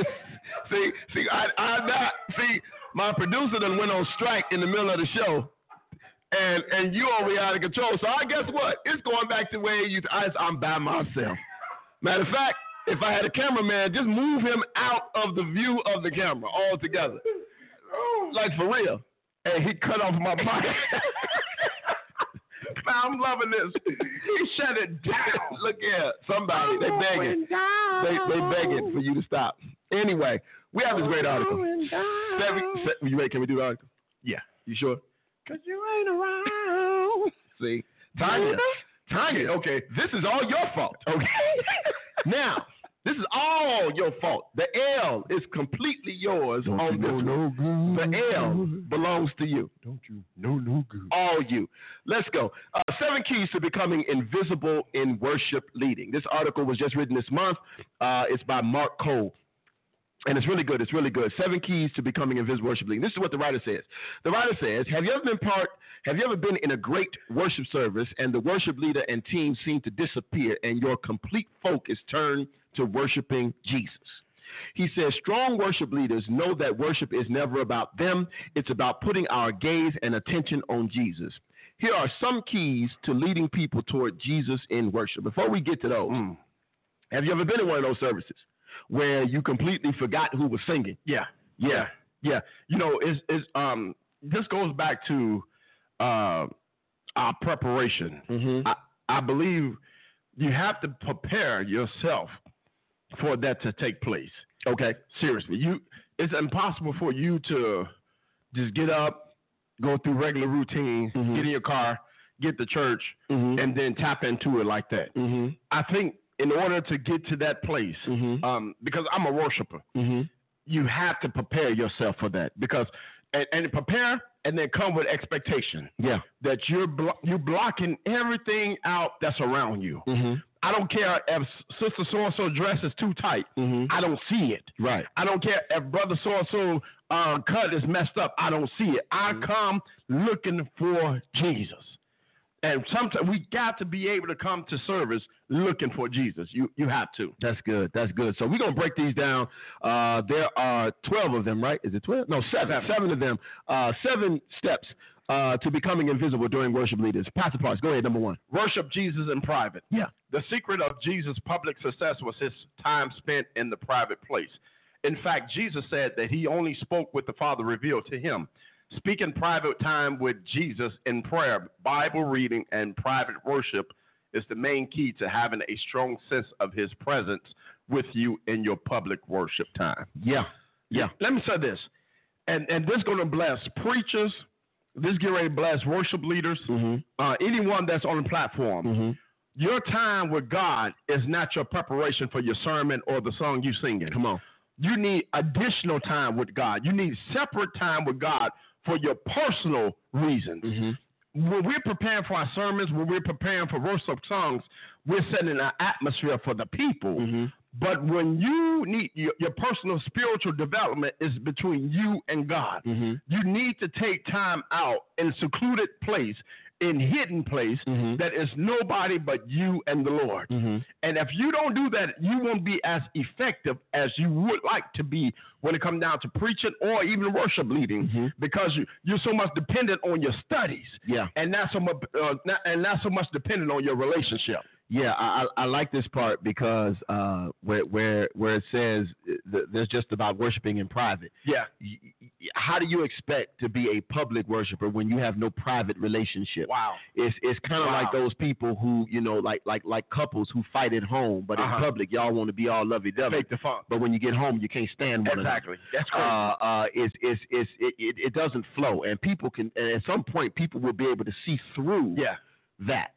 See, my producer done went on strike in the middle of the show, and you over here out of control. So I guess what? It's going back to where I'm by myself. Matter of fact, if I had a cameraman, just move him out of the view of the camera altogether. Like for real. And he cut off my mic. Man, I'm loving this. He shut it down. Look here. Somebody, they begging. They begging for you to stop. Anyway, we have this great article. You ready? Can we do the article? Yeah. You sure? Because you ain't around. See? Tanya, okay, this is all your fault, okay? Now, this is all your fault. The L is completely yours on this one. The L belongs to you. Don't you know no good. All you. Let's go. 7 keys to becoming invisible in worship leading. This article was just written this month. It's by Mark Cole. And it's really good. 7 keys to becoming invisible worship leading. This is what the writer says. The writer says, have you ever been in a great worship service and the worship leader and team seem to disappear and your complete focus turned to worshiping Jesus? He says, strong worship leaders know that worship is never about them. It's about putting our gaze and attention on Jesus. Here are some keys to leading people toward Jesus in worship. Before we get to those, have you ever been in one of those services where you completely forgot who was singing? Yeah. You know, this goes back to our preparation. Mm-hmm. I believe you have to prepare yourself for that to take place. Okay. Seriously, it's impossible for you to just get up, go through regular routines, get in your car, get to church, and then tap into it like that. Mm-hmm. I think in order to get to that place, because I'm a worshiper, you have to prepare yourself for that. Because and prepare and then come with expectation. Yeah, that you're blocking everything out that's around you. I don't care if sister so-and-so dress is too tight. I don't see it. Right. I don't care if brother so-and-so cut is messed up. I don't see it. I come looking for Jesus. And sometimes we got to be able to come to service looking for Jesus. You have to. That's good. So we're going to break these down. There are 12 of them, right? Is it 12? No, 7. 7 of them. 7 steps to becoming invisible during worship leaders. Pastor Parks, go ahead, number 1. Worship Jesus in private. Yeah. The secret of Jesus' public success was his time spent in the private place. In fact, Jesus said that he only spoke what the Father revealed to him. Speaking private time with Jesus in prayer, Bible reading, and private worship is the main key to having a strong sense of his presence with you in your public worship time. Yeah. Let me say this, and this is going to bless preachers. This is getting ready to bless worship leaders, anyone that's on the platform. Your time with God is not your preparation for your sermon or the song you singing. Come on. You need additional time with God. You need separate time with God for your personal reasons. When we're preparing for our sermons, when we're preparing for worship songs, we're setting an atmosphere for the people. But when you need your personal spiritual development is between you and God. You need to take time out in a secluded place, in hidden place, that is nobody but you and the Lord. And if you don't do that, you won't be as effective as you would like to be when it comes down to preaching or even worship leading, because you're so much dependent on your studies, and not so much dependent on your relationship. Yeah, I like this part because where it says there's just about worshiping in private. Yeah. How do you expect to be a public worshiper when you have no private relationship? Wow. It's kind of like those people who, like couples who fight at home, but in public y'all want to be all lovey-dovey. Fake the funk. But when you get home, you can't stand one Exactly. another. That's crazy. It doesn't flow, and people can. And at some point, people will be able to see through that.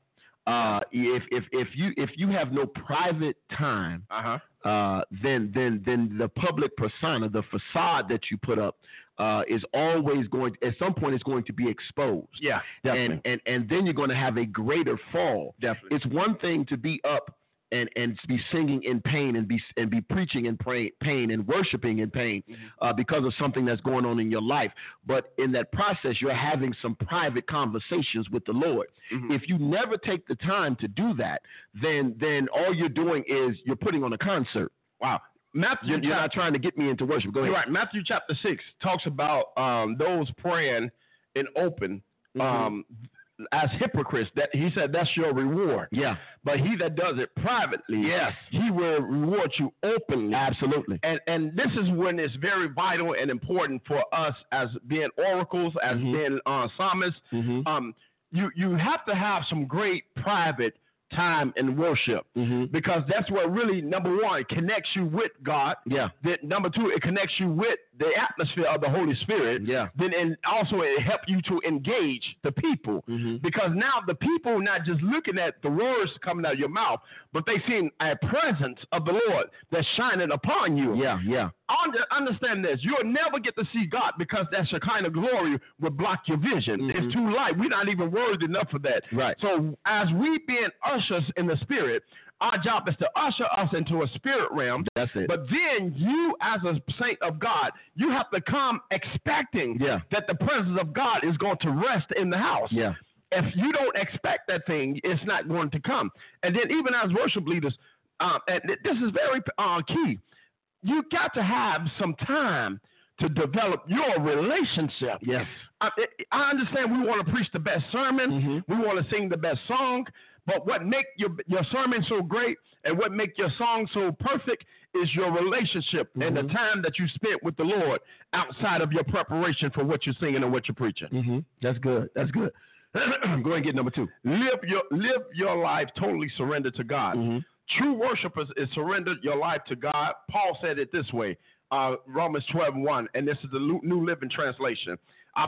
If you have no private time, then the public persona, the facade that you put up, is always going. At some point, it's going to be exposed. Yeah, definitely. And then you're going to have a greater fall. Definitely. It's one thing to be up and be singing in pain and be preaching in pain and worshiping in pain because of something that's going on in your life. But in that process, you're having some private conversations with the Lord. If you never take the time to do that, then all you're doing is you're putting on a concert. Wow. Matthew, you're not trying to get me into worship. Go ahead. You're right. Matthew chapter 6 talks about those praying in open as hypocrites. That he said that's your reward. Yeah. But he that does it privately, yes, he will reward you openly. Absolutely. And this is when it's very vital and important for us as being oracles, as being psalmists. You have to have some great private time in worship because that's what really, number one, connects you with God. Yeah. Then number two, it connects you with the atmosphere of the Holy Spirit. Yeah. Then and also it helps you to engage the people because now the people not just looking at the words coming out of your mouth, but they seeing a presence of the Lord that's shining upon you. Yeah, yeah. Understand this. You'll never get to see God because that Shekinah glory will block your vision. It's too light. We're not even worthy enough for that. Right. So as we being ushers in the spirit, our job is to usher us into a spirit realm. That's it. But then you, as a saint of God, you have to come expecting that the presence of God is going to rest in the house. Yeah. If you don't expect that thing, it's not going to come. And then even as worship leaders, and this is very key, you got to have some time to develop your relationship. Yes. I understand we want to preach the best sermon. We want to sing the best song. But what make your sermon so great and what make your song so perfect is your relationship and the time that you spent with the Lord outside of your preparation for what you're singing and what you're preaching. That's good. That's good. Go ahead and get number 2. Live your life totally surrendered to God. True worshipers is surrendered your life to God. Paul said it this way, Romans 12:1, and this is the New Living Translation. I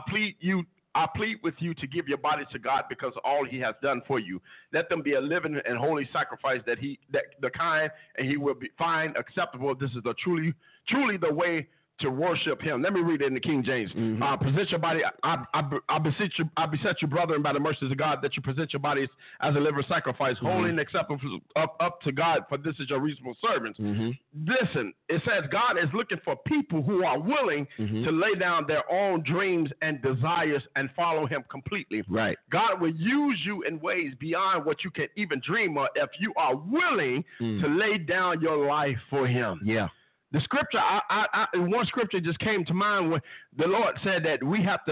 plead with you to give your bodies to God because all He has done for you. Let them be a living and holy sacrifice that the kind, and He will find acceptable. This is truly the way to worship Him. Let me read it in the King James. Present your body. I beseech you, brethren, by the mercies of God, that you present your bodies as a living sacrifice, holy and acceptable up to God, for this is your reasonable servants. Listen, it says God is looking for people who are willing to lay down their own dreams and desires and follow Him completely. Right. God will use you in ways beyond what you can even dream of if you are willing to lay down your life for Him. Yeah. The scripture, one scripture just came to mind when the Lord said that we have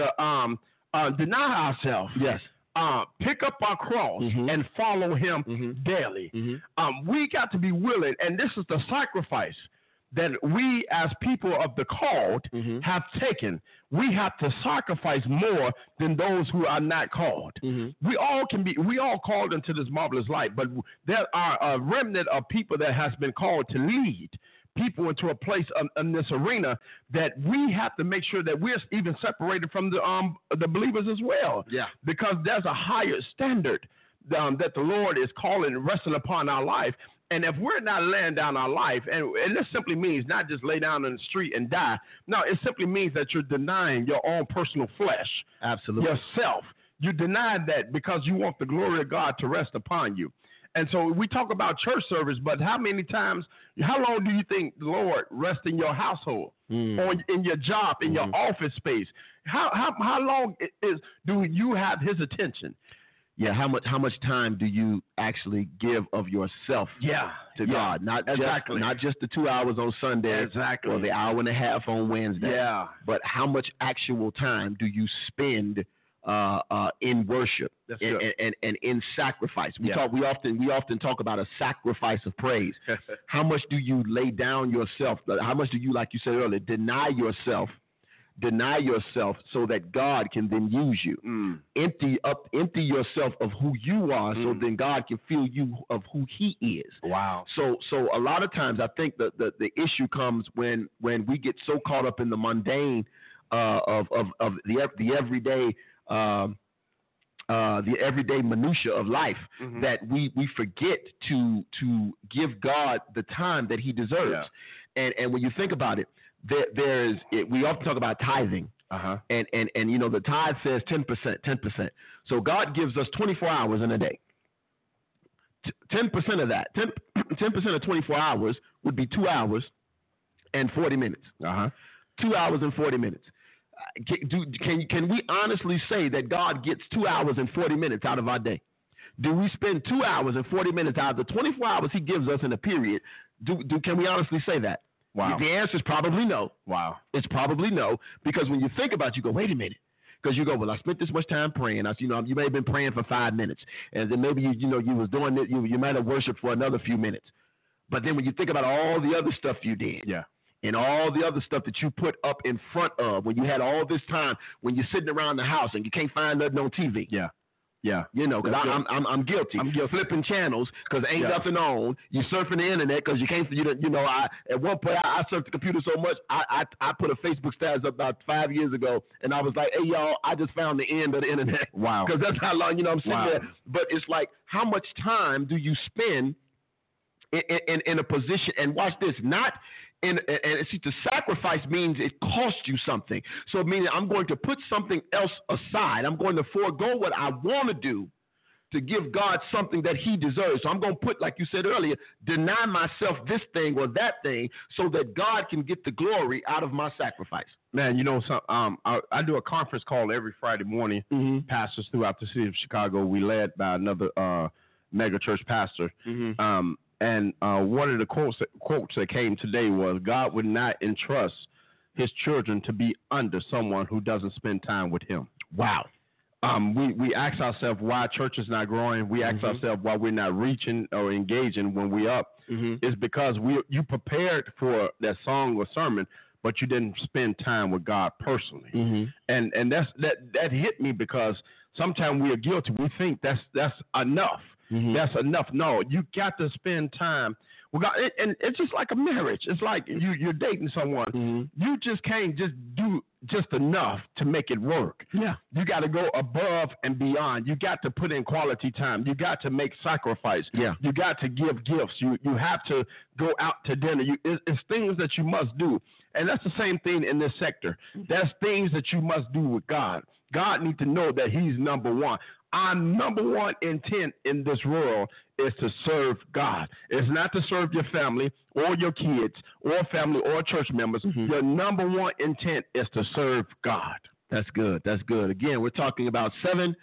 to deny ourselves. Yes. Pick up our cross and follow Him daily. We got to be willing, and this is the sacrifice that we as people of the called have taken. We have to sacrifice more than those who are not called. We all called into this marvelous light, but there are a remnant of people that has been called to lead people into a place in this arena that we have to make sure that we're even separated from the believers as well. Yeah. Because there's a higher standard that the Lord is calling and resting upon our life. And if we're not laying down our life, and this simply means not just lay down in the street and die. No, it simply means that you're denying your own personal flesh. Absolutely. Yourself. You deny that because you want the glory of God to rest upon you. And so we talk about church service, but how long do you think the Lord rests in your household, or in your job, in your office space? How long do you have His attention? Yeah, how much time do you actually give of yourself to God? Not just the 2 hours on Sunday or the hour and a half on Wednesday. Yeah. But how much actual time do you spend in worship and in sacrifice. We often talk about a sacrifice of praise. How much do you lay down yourself? How much do you, like you said earlier, deny yourself so that God can then use you? Empty yourself of who you are so then God can fill you of who he is. Wow. So a lot of times I think the issue comes when we get so caught up in the mundane of the everyday minutia of life that we forget to give God the time that he deserves. And when you think about it, we often talk about tithing, and the tithe says 10%. So God gives us 24 hours in a day. 10% of that, 10% of 24 hours would be 2 hours and 40 minutes. 2 hours and 40 minutes. Can we honestly say that God gets 2 hours and 40 minutes out of our day? Do we spend 2 hours and 40 minutes out of the 24 hours he gives us in a period? Can we honestly say that? Wow. The answer is probably no. Wow. It's probably no, because when you think about it, you go, wait a minute. Because you go, well, I spent this much time praying. You may have been praying for 5 minutes, and then maybe you was doing it. You might have worshiped for another few minutes. But then when you think about all the other stuff you did, and all the other stuff that you put up in front of, when you had all this time, when you're sitting around the house and you can't find nothing on TV. Because I'm guilty. Flipping channels because ain't nothing on. You surfing the internet because you can't. At one point I surfed the computer so much I put a Facebook status up about 5 years ago, and I was like, hey y'all, I just found the end of the internet. Wow. Because that's how long I'm sitting there. But it's like, how much time do you spend in a position? And watch this, and see, to sacrifice means it costs you something. So it means I'm going to put something else aside. I'm going to forego what I want to do to give God something that he deserves. So I'm going to put, like you said earlier, deny myself this thing or that thing so that God can get the glory out of my sacrifice. Man, I do a conference call every Friday morning. Pastors throughout the city of Chicago. We led by another mega church pastor. And one of the quotes that came today was, God would not entrust his children to be under someone who doesn't spend time with him. Wow. We ask ourselves why church is not growing. We ask ourselves why we're not reaching or engaging when we're up. It's because you prepared for that song or sermon, but you didn't spend time with God personally. And that hit me, because sometimes we are guilty. We think that's enough. That's enough. No, you got to spend time with God. And it's just like a marriage. It's like you're dating someone. You just can't just do just enough to make it work. You got to go above and beyond. You got to put in quality time. You got to make sacrifice. You got to give gifts. You have to go out to dinner. It's things that you must do. And that's the same thing in this sector. That's things that you must do with God. God needs to know that he's number one. Our number one intent in this world is to serve God. It's not to serve your family or your kids or family or church members. Your number one intent is to serve God. That's good. That's good. Again, we're talking about seven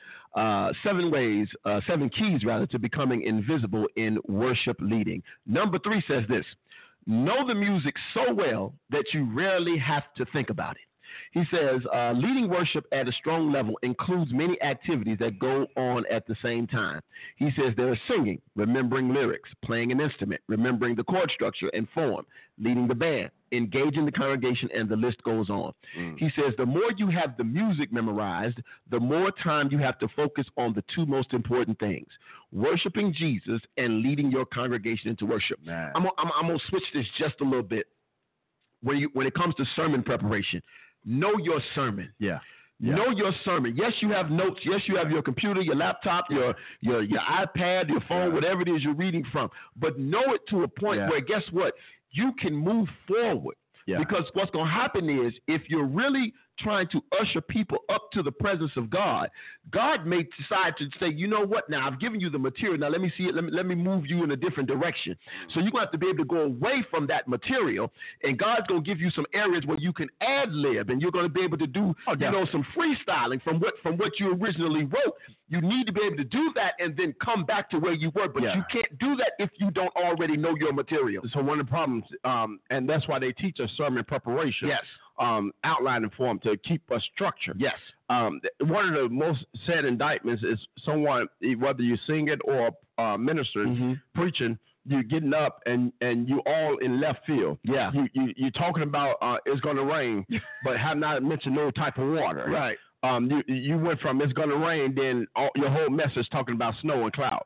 keys to becoming invisible in worship leading. Number 3 says this: know the music so well that you rarely have to think about it. He says, leading worship at a strong level includes many activities that go on at the same time. He says there is singing, remembering lyrics, playing an instrument, remembering the chord structure and form, leading the band, engaging the congregation, and the list goes on. He says the more you have the music memorized, the more time you have to focus on the 2 most important things: worshiping Jesus and leading your congregation into worship. I'm going to switch this just a little bit. When it comes to sermon preparation, know your sermon. Know your sermon. Yes, you have notes. Yes, you have your computer, your laptop, your iPad, your phone, whatever it is you're reading from. But know it to a point where, guess what? You can move forward. Because what's going to happen is, if you're really trying to usher people up to the presence of God, God may decide to say, you know what, now I've given you the material, now let me see it, let me move you in a different direction. So you're going to have to be able to go away from that material, and God's going to give you some areas where you can ad-lib, and you're going to be able to do some freestyling from what you originally wrote. You need to be able to do that and then come back to where you were, but you can't do that if you don't already know your material. So one of the problems, and that's why they teach us sermon preparation. outlining for them to keep us structured. Yes. One of the most sad indictments is someone, whether you sing it or ministering, preaching, you're getting up and you all in left field. Yeah. You're talking about it's going to rain, but have not mentioned no type of water. Right. You went from it's going to rain, then your whole message talking about snow and clouds.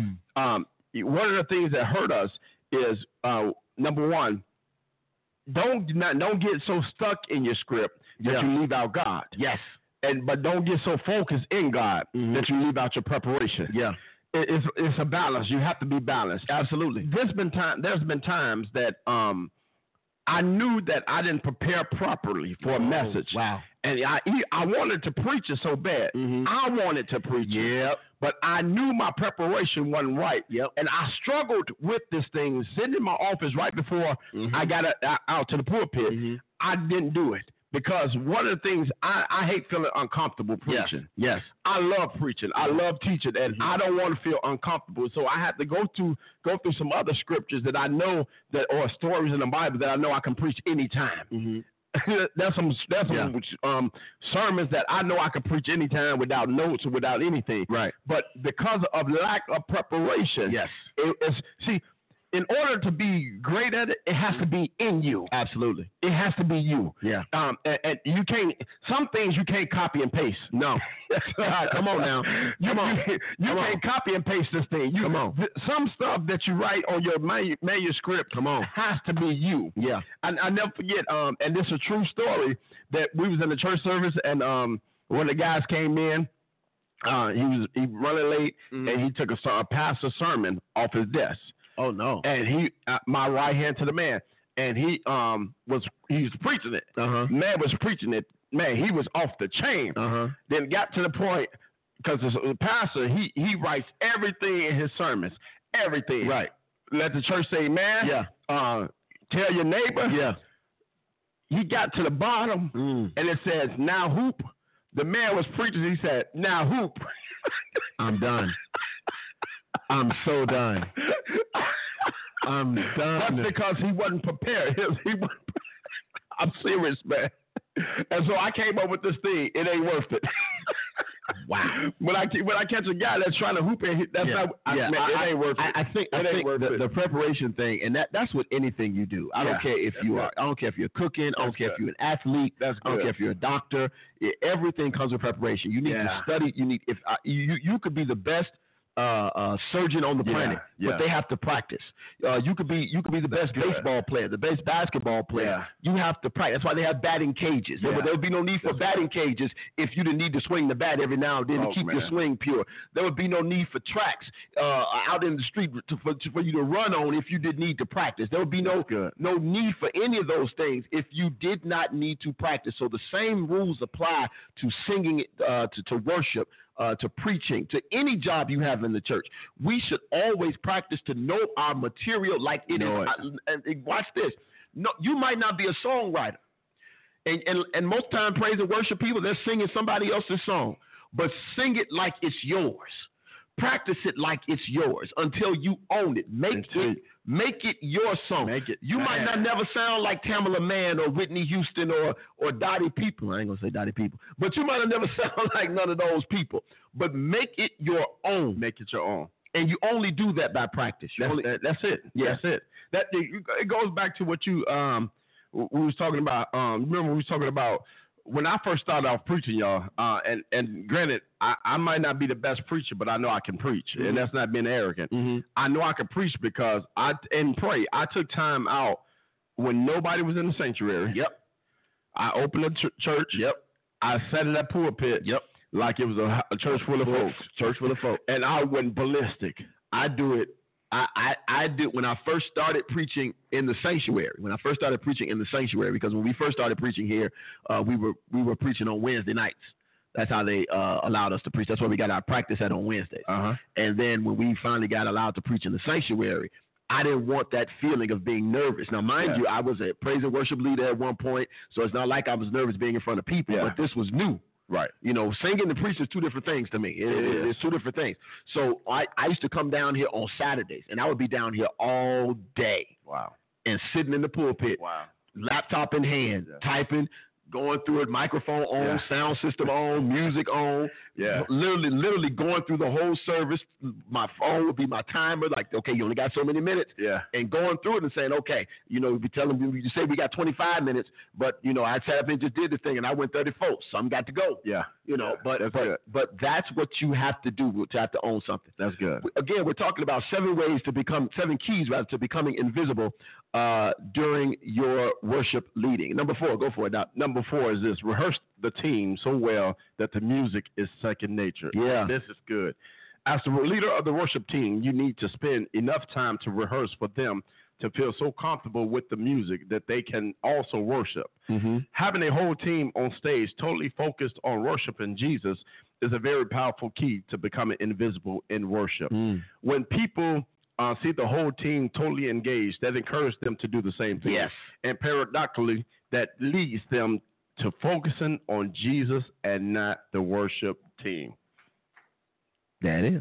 One of the things that hurt us is number one, don't get so stuck in your script that you leave out God. Yes. But don't get so focused in God that you leave out your preparation. Yeah. It's a balance. You have to be balanced. Absolutely. There's been times that I knew that I didn't prepare properly for a message. Wow. And I wanted to preach it so bad. I wanted to preach it. But I knew my preparation wasn't right. And I struggled with this thing. Sitting in my office right before I got out to the pulpit, I didn't do it. Because one of the things, I hate feeling uncomfortable preaching. Yes. I love preaching. I love teaching, and I don't want to feel uncomfortable. So I have to go through some other scriptures that I know or stories in the Bible that I know I can preach anytime. There's some sermons that I know I can preach anytime without notes or without anything. Right. But because of lack of preparation, in order to be great at it, it has to be in you. Absolutely. It has to be you. Yeah. And you can't, some things you can't copy and paste. No. Come on now. You can't copy and paste this thing. Come on. Some stuff that you write on your manuscript has to be you. Yeah. I never forget, and this is a true story, that we was in the church service and one of the guys came in. He running late and he took a pastor's sermon off his desk. Oh no! And he, my right hand to the man, and he was preaching it. Man was preaching it. Man, he was off the chain. Then got to the point because the pastor he writes everything in his sermons, everything. Right. Let the church say, man. Yeah. Tell your neighbor. Yeah. He got to the bottom and it says, now hoop. The man was preaching. He said, now hoop. I'm done. I'm so done. I'm done. That's because he wasn't prepared. I'm serious, man. And so I came up with this thing. It ain't worth it. Wow. When I catch a guy that's trying to hoop it, that's not. Man, it ain't worth it. I think the preparation thing, and that's with anything you do. I don't care if you are. I don't care if you're cooking. I don't care if you're an athlete. I don't care if you're a doctor. Everything comes with preparation. You need to study. You could be the best surgeon on the planet, but they have to practice. You could be the best baseball player, the best basketball player. You have to practice. That's why they have batting cages. There would be no need for batting cages if you didn't need to swing the bat every now and then to keep your swing pure. There would be no need for tracks out in the street for you to run on if you didn't need to practice. There would be no need for any of those things if you did not need to practice. So the same rules apply to singing, to worship, to preaching, to any job you have in the church. We should always practice to know our material like it is. And watch this. No, you might not be a songwriter. And most time praise and worship people, they're singing somebody else's song. But sing it like it's yours. Practice it like it's yours until you own it. Make it your song. You might not never sound like Tamala Mann or Whitney Houston or Dottie People. I ain't going to say Dottie People. But you might have never sound like none of those people. But make it your own. Make it your own. And you only do that by practice. That's it. Yeah. That's it. It goes back to what we was talking about. Remember we was talking about when I first started off preaching, y'all, and granted, I might not be the best preacher, but I know I can preach, and that's not being arrogant. I know I can preach because I took time out when nobody was in the sanctuary. Yep. I opened a church. Yep. I sat in that pulpit. Yep. Like it was a church full of folks. Church full of folks. And I went ballistic. I do it. I did when I first started preaching in the sanctuary. Because when we first started preaching here, we were preaching on Wednesday nights. That's how they allowed us to preach. That's where we got our practice at on Wednesdays. And then when we finally got allowed to preach in the sanctuary, I didn't want that feeling of being nervous. Now, mind you, I was a praise and worship leader at one point, so it's not like I was nervous being in front of people. But this was new. Right. You know, singing and preaching is two different things to me. It's two different things. So I used to come down here on Saturdays, and I would be down here all day. Wow. And sitting in the pulpit. Wow. Laptop in hand, typing, going through it, microphone on, sound system on, music on. Yeah. Literally going through the whole service. My phone would be my timer, like, okay, you only got so many minutes. Yeah. And going through it and saying, okay, we'd be telling me, you say we got 25 minutes, but, I sat up and just did this thing and I went 34. Some got to go. Yeah. But that's what you have to do to have to own something. That's good. Again, we're talking about 7 keys to becoming invisible during your worship leading. Number 4, go for it, Doc. Number 4 is this: rehearse the team so well that the music is second nature. Yeah. This is good. As the leader of the worship team, you need to spend enough time to rehearse for them to feel so comfortable with the music that they can also worship. Mm-hmm. Having a whole team on stage totally focused on worshiping Jesus is a very powerful key to becoming invisible in worship. When people see the whole team totally engaged, that encourages them to do the same thing. Yes. And paradoxically, that leads them to focusing on Jesus and not the worship team. That is.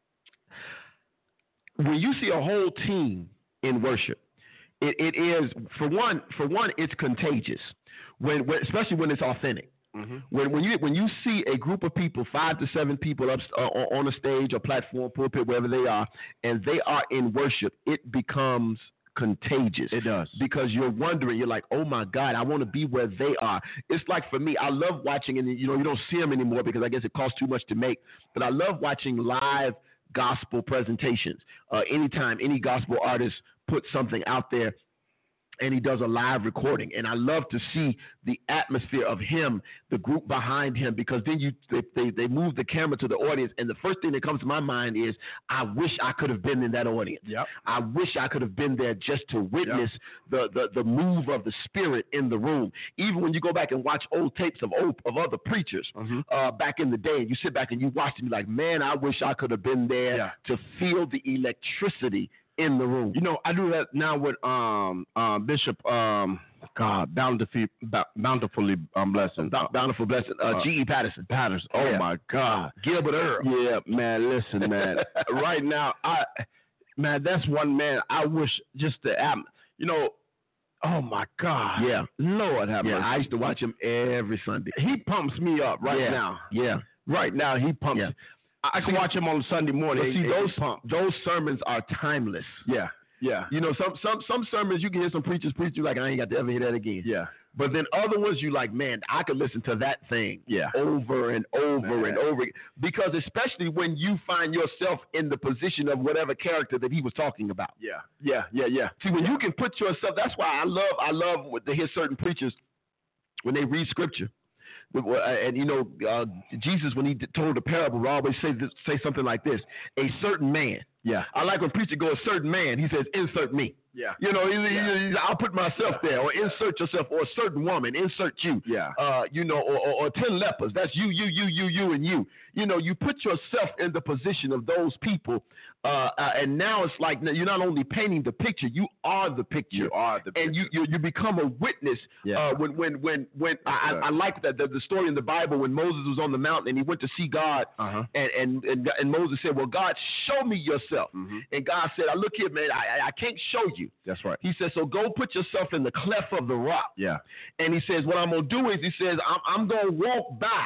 When you see a whole team in worship, it is for one, it's contagious. When especially when it's authentic. Mm-hmm. When you see a group of people, 5 to 7 people up on a stage or platform, pulpit, wherever they are, and they are in worship, it becomes contagious. It does. Because you're wondering, you're like, oh my God, I want to be where they are. It's like, for me, I love watching, and you don't see them anymore because I guess it costs too much to make, but I love watching live gospel presentations. Anytime any gospel artist puts something out there and he does a live recording, and I love to see the atmosphere of him, the group behind him, because then they move the camera to the audience, and the first thing that comes to my mind is, I wish I could have been in that audience. Yep. I wish I could have been there just to witness the move of the Spirit in the room. Even when you go back and watch old tapes of other preachers back in the day, and you sit back and you watch them, you're like, man, I wish I could have been there to feel the electricity in the room. I do that now with Bishop bountifully blessing. Bountiful blessing. G.E. Patterson. Oh my God. Gilbert Earl. Yeah, man. Listen, man. Right now, that's one man. I wish just oh my God. Yeah. Lord have mercy. I used to watch him every Sunday. He pumps me up now. Yeah. Right now, he pumps. Yeah. I can watch him on Sunday morning. See, those sermons are timeless. Yeah. Some sermons you can hear some preachers preach, you like, I ain't got to ever hear that again. Yeah. But then other ones you like, man, I could listen to that thing over and over and over. Because especially when you find yourself in the position of whatever character that he was talking about. Yeah. See, when you can put yourself, that's why I love to hear certain preachers when they read scripture. And Jesus, when he told the parable, would always say something like this: a certain man. Yeah. I like when preacher goes, a certain man. He says, insert me. Yeah. I'll put myself there, or insert yourself, or a certain woman, insert you. Yeah. Or 10 lepers. That's you, and you. You put yourself in the position of those people, and now it's like you're not only painting the picture, you are the picture. You are the picture. And you become a witness. Yeah. When I like that the story in the Bible when Moses was on the mountain and he went to see God, and Moses said, well, God, show me yourself. Mm-hmm. And God said, look here, man, I can't show you. That's right. He said, so go put yourself in the cleft of the rock. Yeah. And he says, what I'm going to do is, he says, I'm going to walk by.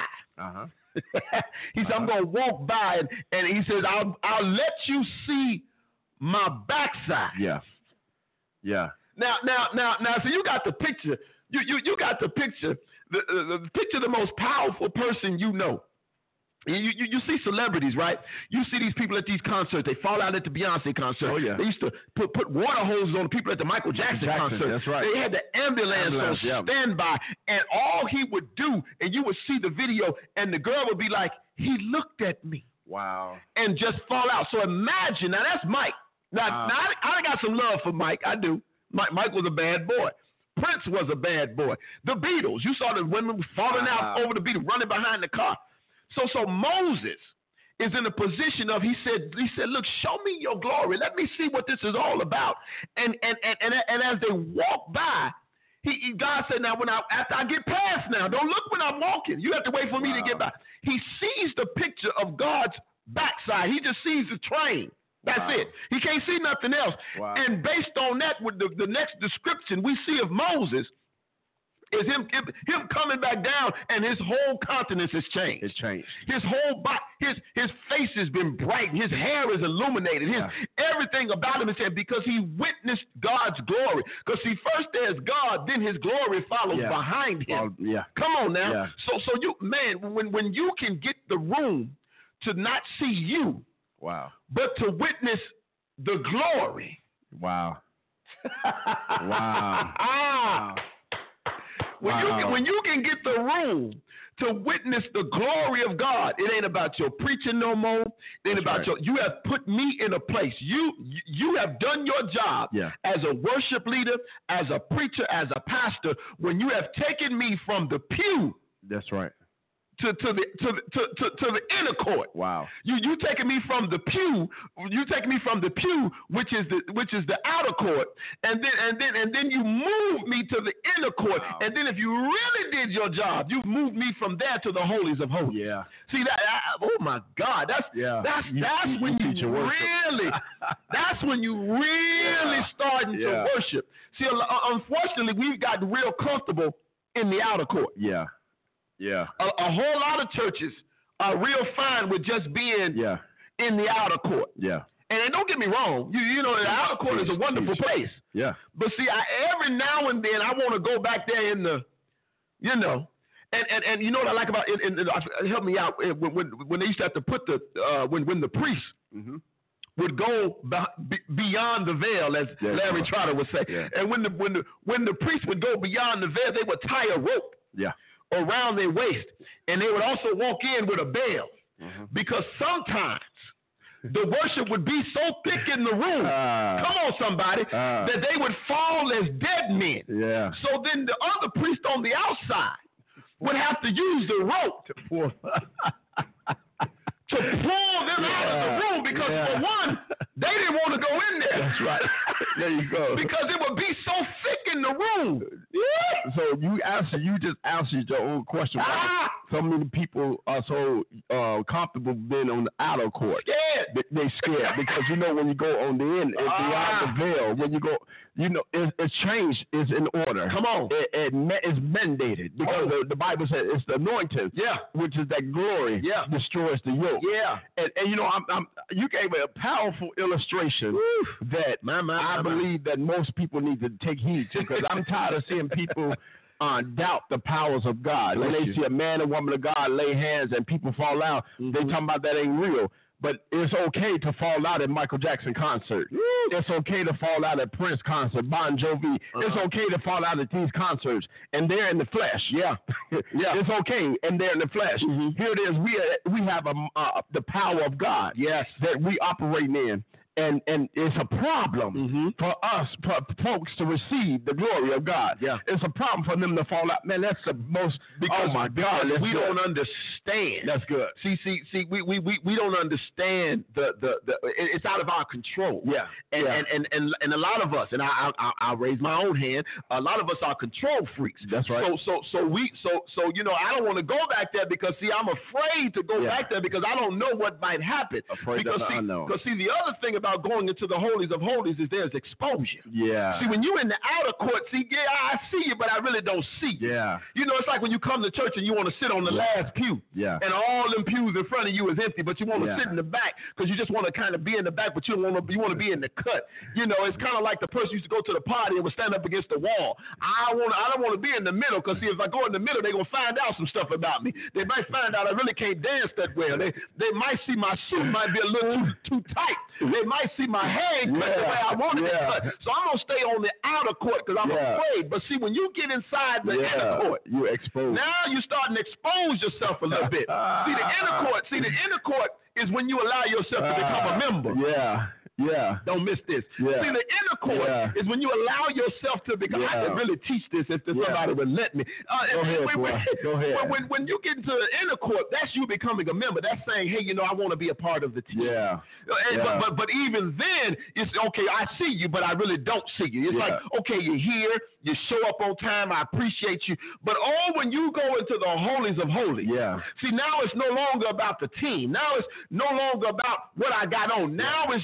He said, I'm going to walk by, and he says, I'll let you see my backside. Yeah. Now, so you got the picture. You got the picture. The picture of the most powerful person you know. You see celebrities, right? You see these people at these concerts. They fall out at the Beyonce concert. Oh, yeah. They used to put water hoses on people at the Michael Jackson concert. That's right. They had the ambulance on standby. And all he would do, and you would see the video, and the girl would be like, he looked at me. Wow. And just fall out. So imagine, now that's Mike. Now I got some love for Mike. I do. Mike was a bad boy. Prince was a bad boy. The Beatles, you saw the women falling out over the Beatles, running behind the car. So Moses is in a position of, he said, look, show me your glory. Let me see what this is all about. And as they walk by, God said, now after I get past now, don't look when I'm walking. You have to wait for me to get by. He sees the picture of God's backside. He just sees the train. That's it. He can't see nothing else. Wow. And based on that, with the next description we see of Moses, is him coming back down, and his whole countenance has changed. It's changed. His whole body, his face has been brightened. His hair is illuminated. Everything about him is said because he witnessed God's glory. Because see, first there's God, then his glory follows behind him. Come on now. Yeah. So you, man, when you can get the room to not see you, but to witness the glory. Wow. Wow. When you can get the room to witness the glory of God, it ain't about your preaching no more. It ain't about you have put me in a place. You have done your job as a worship leader, as a preacher, as a pastor, when you have taken me from the pew. That's right. To the inner court. Wow. You taking me from the pew. You taking me from the pew, which is the outer court, and then you move me to the inner court. Wow. And then if you really did your job, you moved me from there to the holies of holies. Yeah. See that? Oh my God. That's when you really that's when you really starting to worship. See, unfortunately, we've gotten real comfortable in the outer court. Yeah. Yeah. A whole lot of churches are real fine with just being in the outer court. Yeah. And don't get me wrong, you know, the outer court is a wonderful place. Yeah. But see, every now and then I want to go back there in the, you know, and you know what I like about it, help me out, when they used to have to put the, when the priest would go beyond the veil, as Larry Trotter would say. Yeah. And when the priest would go beyond the veil, they would tie a rope. Yeah. Around their waist, and they would also walk in with a bell, because sometimes the worship would be so thick in the room, come on somebody, that they would fall as dead men. Yeah. So then the other priest on the outside would have to use the rope to pull them out of the room, because for one, they didn't want to go in there. That's right. There you go. Because it would be so thick in the room. Yeah. So you just answered your own question. So many people are so comfortable being on the outer court. Scared. They scared because, you know, when you go on the end, it's beyond the veil. When you go, you know, it's changed. It's in order. Come on. It's mandated because the Bible says it's the anointing. Yeah. Which is that glory. Yeah. Destroys the yoke. Yeah. And you know, you gave a powerful illustration that I believe that most people need to take heed to, because I'm tired of seeing people doubt the powers of God. When they see a man or woman of God lay hands and people fall out, they talking about that ain't real. But it's okay to fall out at Michael Jackson concert. It's okay to fall out at Prince concert, Bon Jovi. It's okay to fall out at these concerts, and they're in the flesh. Yeah. It's okay, and they're in the flesh. Here it is. We have the power of God. Yes. That we operate in. And it's a problem for us, for folks, to receive the glory of God. Yeah. It's a problem for them to fall out. Man, that's the most. Oh my God, we don't understand. That's good. See, we don't understand the it's out of our control. Yeah. And a lot of us, and I'll raise my own hand. A lot of us are control freaks. That's right. So you know, I don't want to go back there because see, I'm afraid to go back there because I don't know what might happen. Afraid of the unknown. Because see, the other thing about going into the holies of holies is there's exposure. Yeah. See, when you in the outer court, see, I see you, but I really don't see you. Yeah. You know, it's like when you come to church and you want to sit on the last pew. Yeah. And all them pews in front of you is empty, but you want to sit in the back because you just want to kind of be in the back, but you want to be in the cut. You know, it's kind of like the person used to go to the party and would stand up against the wall. I don't want to be in the middle because see, if I go in the middle, they're gonna find out some stuff about me. They might find out I really can't dance that well. They might see my suit might be a little too tight. They might see my hair cut the way I wanted it cut. So I'm going to stay on the outer court because I'm afraid. But see, when you get inside the inner court, you're exposed. Now you're starting to expose yourself a little bit. See, the inner court is when you allow yourself to become a member. Yeah. Don't miss this. Yeah. See, the inner court is when you allow yourself to become. I could really teach this if somebody would let me. Go ahead. When you get into the inner court, that's you becoming a member. That's saying, hey, you know, I want to be a part of the team. Yeah. But even then, it's okay. I see you, but I really don't see you. It's like, okay, you're here. You show up on time. I appreciate you. But when you go into the holies of holies, see, now it's no longer about the team. Now it's no longer about what I got on. Now it's just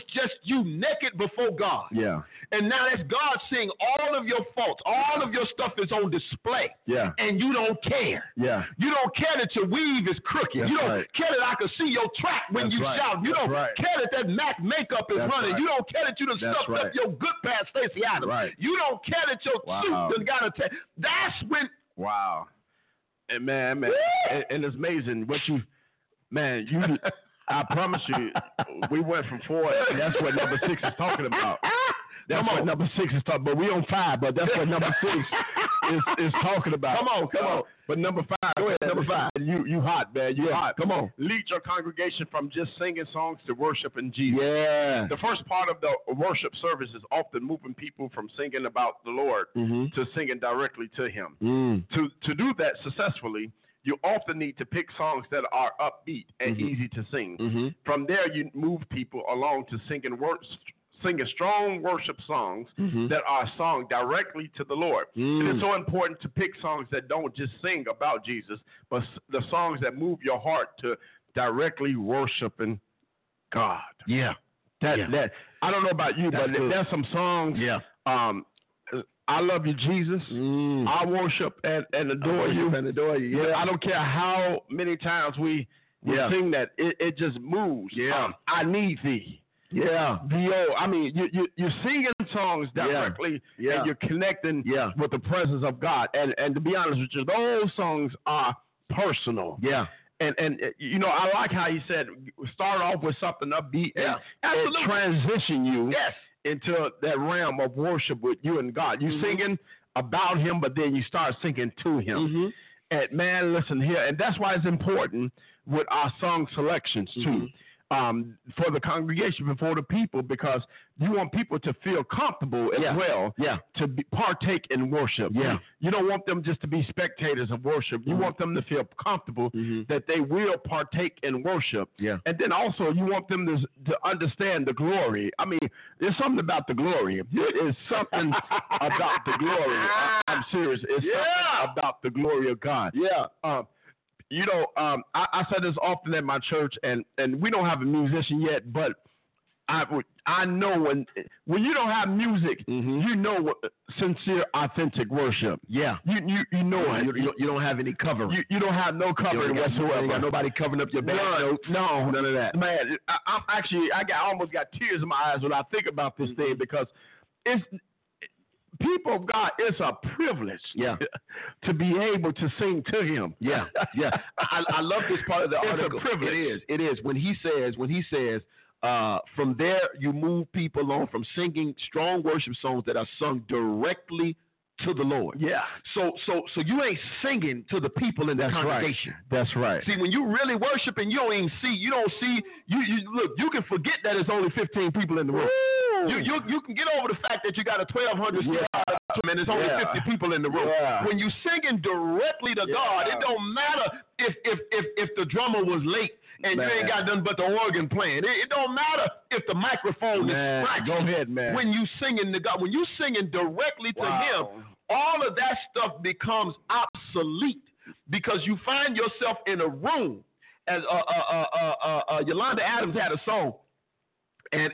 you naked before God. Yeah. And now that's God seeing all of your faults. All of your stuff is on display. Yeah. And you don't care. Yeah. You don't care that your weave is crooked. That's you don't right. care that I can see your track when That's you right. shout. You That's don't right. care that MAC makeup is That's running. right. You don't care that you done That's stuffed right. up your good past Stacey Adams. Right. You don't care that your Wow. suit done got a That's when. Wow. And man, and it's amazing what you, man, you. I promise you, we went from 4, and that's what number 6 is talking about. That's what number 6 is talking about. But we on 5, but that's what number 6 is talking about. Come on. But number 5, go ahead, number 5. You hot, man. You hot. Come on. Lead your congregation from just singing songs to worshiping Jesus. Yeah. The first part of the worship service is often moving people from singing about the Lord to singing directly to Him. To do that successfully, you often need to pick songs that are upbeat and easy to sing. From there, you move people along to singing strong worship songs that are sung directly to the Lord. It is so important to pick songs that don't just sing about Jesus, but the songs that move your heart to directly worshiping God. Yeah. That I don't know about you, but there's some songs. Yeah. I love you, Jesus. I worship and adore you. And adore you. Yeah. I don't care how many times we sing that. It just moves. Yeah. I need thee. Yeah. I mean, you're singing songs directly, and you're connecting with the presence of God. And to be honest with you, those songs are personal. Yeah. And you know, I like how he said, start off with something upbeat and transition you into that realm of worship with you and God. You're singing about Him, but then you start singing to Him. And man, listen here, and that's why it's important with our song selections too. For the congregation, before the people, because you want people to feel comfortable as well to partake in worship. Yeah. You don't want them just to be spectators of worship. You want them to feel comfortable that they will partake in worship. Yeah. And then also you want them to understand the glory. I mean, there's something about the glory. It is something about the glory. I'm serious. It's something about the glory of God. Yeah. You know, I said this often at my church, and we don't have a musician yet, but I know when you don't have music, you know what sincere, authentic worship. Yeah, you know it. You don't have any covering. You don't have no covering whatsoever. You got nobody covering up your back notes. No, none of that. Man, I almost got tears in my eyes when I think about this thing, because it's. People of God, it's a privilege to be able to sing to Him. Yeah. I love this part of the article. It's a privilege. It is. When he says, from there you move people on from singing strong worship songs that are sung directly to the Lord. Yeah. So you ain't singing to the people in the congregation. That's right. See, when you really worshiping, you don't see. Look, you can forget that it's only 15 people in the room. You can get over the fact that you got a 1,200 seat and there's only 50 people in the room. Yeah. When you singing directly to God, it don't matter if the drummer was late and you ain't got nothing but the organ playing. It don't matter if the microphone is scratched. Go ahead, man. When you singing to God, when you singing directly to Him, all of that stuff becomes obsolete, because you find yourself in a room. As Yolanda Adams had a song. And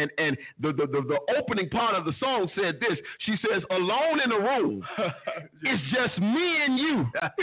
the opening part of the song said this. She says, alone in a room, it's just me and you.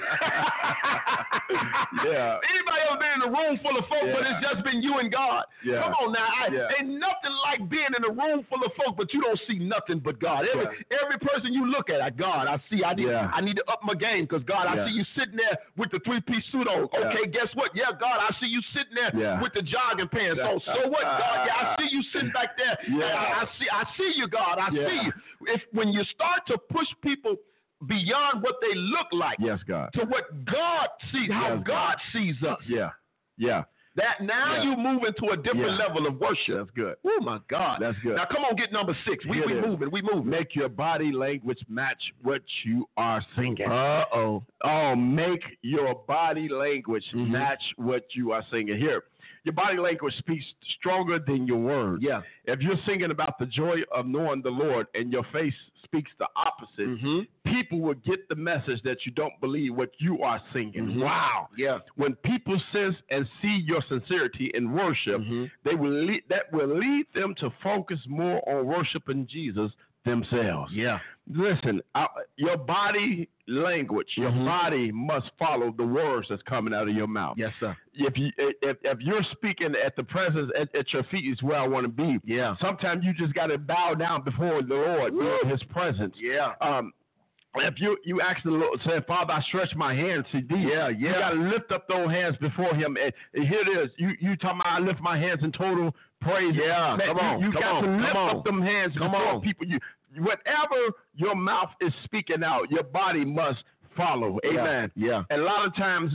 Anybody ever been in a room full of folk, but it's just been you and God? Yeah. Come on now. Ain't nothing like being in a room full of folk, but you don't see nothing but God. Every person you look at, God, I see. I need to up my game, because God, I see you sitting there with the 3-piece suit on. Okay, guess what? Yeah, God, I see you sitting there with the jogging pants on. So what, God? Yeah, I see you sitting back there. I see you, God. I see you. When you start to push people beyond what they look like, God, to what God sees, how God sees us. That now you move into a different level of worship. That's good. Oh my God. That's good. Now come on, get number 6. We moving. We moving. Make your body language match what you are singing. Oh, make your body language match what you are singing. Here, your body language speaks stronger than your words. Yeah. If you're singing about the joy of knowing the Lord and your face speaks the opposite, people will get the message that you don't believe what you are singing. Wow. Yeah. When people sense and see your sincerity in worship, that will lead them to focus more on worshiping Jesus themselves. Yeah. Listen, your body language, your body must follow the words that's coming out of your mouth. Yes, sir. If you're speaking at the presence at your feet is where I want to be. Yeah. Sometimes you just got to bow down before the Lord in His presence. Yeah. If you ask the Lord, say, Father, I stretch my hands to thee. Yeah. You got to lift up those hands before Him. And here it is. You talking about I lift my hands in total praise. Yeah. Man, Come on. You got to lift up them hands before people. Whatever your mouth is speaking out, your body must follow. Amen. Yeah. And a lot of times,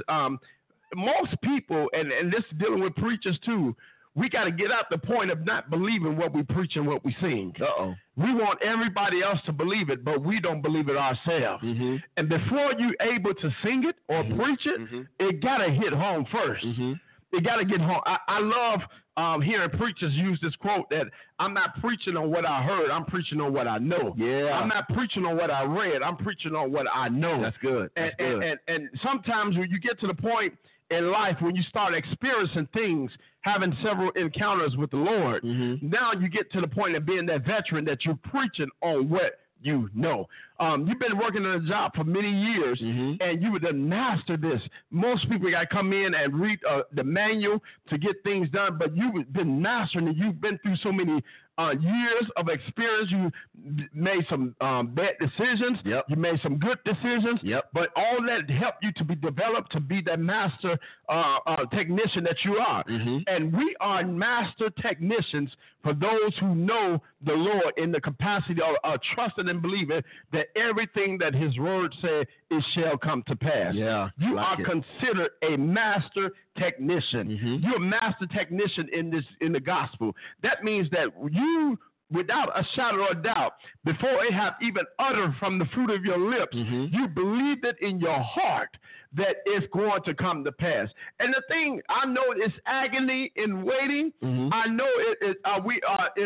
most people, and this is dealing with preachers too, we got to get out the point of not believing what we preach and what we sing. We want everybody else to believe it, but we don't believe it ourselves. And before you're able to sing it or preach it, it got to hit home first. It got to get home. I love hearing preachers use this quote that I'm not preaching on what I heard, I'm preaching on what I know. Yeah. I'm not preaching on what I read, I'm preaching on what I know. That's good. That's good. And sometimes when you get to the point in life when you start experiencing things, having several encounters with the Lord, now you get to the point of being that veteran that you're preaching on what you know. You've been working on a job for many years, and you would have mastered this. Most people got to come in and read the manual to get things done, but you've been mastering it. You've been through so many years of experience. You made some bad decisions. You made some good decisions. But all that helped you to be developed to be that master technician that you are. And we are master technicians for those who know the Lord in the capacity of trusting and believing that everything that His word said, it shall come to pass. You are considered a master technician. You're a master technician in the gospel. That means that you, without a shadow of doubt, before it have even uttered from the fruit of your lips, you believed it in your heart that it's going to come to pass. And the thing, I know it's agony in waiting. I know we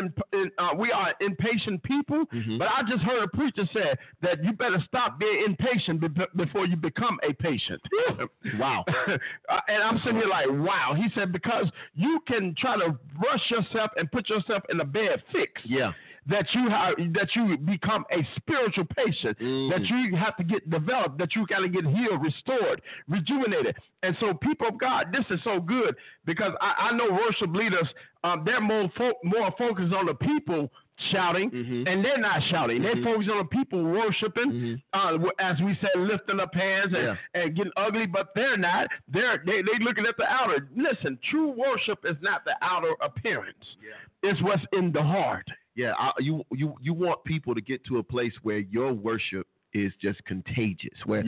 are impatient people, but I just heard a preacher say that you better stop being impatient before you become a patient. Wow. And I'm sitting here like, wow. He said, because you can try to rush yourself and put yourself in a bad fix. That you become a spiritual patient, that you have to get developed, that you got to get healed, restored, rejuvenated. And so, people of God, this is so good because I know worship leaders, they're more focused on the people shouting, and they're not shouting. They're focused on the people worshiping, as we said, lifting up hands and getting ugly, but they're not. They're looking at the outer. Listen, true worship is not the outer appearance. It's what's in the heart. You want people to get to a place where your worship is just contagious, where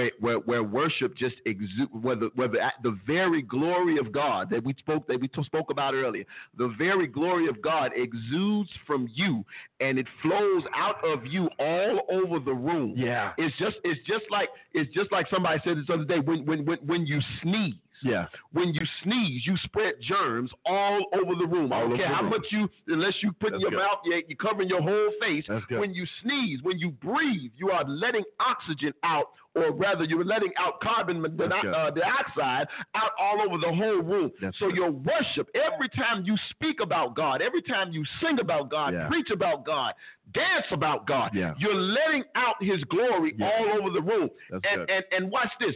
worship just exudes, where the very glory of God that we spoke about earlier, the very glory of God exudes from you, and it flows out of you all over the room. It's just like somebody said this other day, when you sneeze. When you sneeze, you spread germs all over the room. I don't care how much unless you put in your mouth, you're covering your whole face. When you sneeze, when you breathe, you are letting oxygen out, or rather, you're letting out carbon dioxide out all over the whole room. So your worship, every time you speak about God, every time you sing about God, preach about God, dance about God, you're letting out His glory all over the room. And watch this.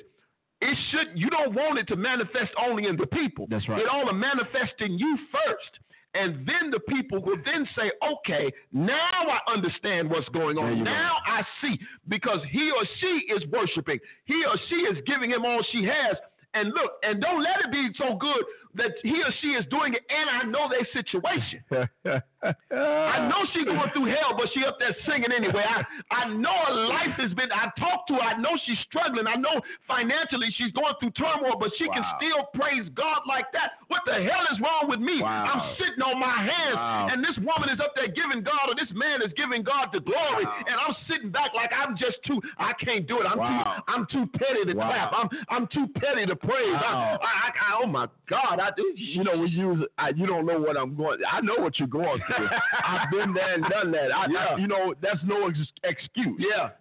You don't want it to manifest only in the people. It ought to manifest in you first. And then the people will then say, okay, now I understand what's going on. Now I see, because he or she is worshiping. He or she is giving Him all she has. And look, and don't let it be so good that he or she is doing it, and I know their situation. I I know she's going through hell, but she up there singing anyway. I know her life has been, I talked to her, I know she's struggling. I know financially she's going through turmoil, but she can still praise God like that. What the hell is wrong with me? I'm sitting on my hands, and this woman is up there giving God, or this man is giving God the glory, and I'm sitting back like I'm just too, I can't do it. I'm too petty to clap. I'm too petty to praise. Oh my God! You know, you don't know what I'm going. I know what you're going through. I've been there and done that. You know, that's no excuse. Yeah.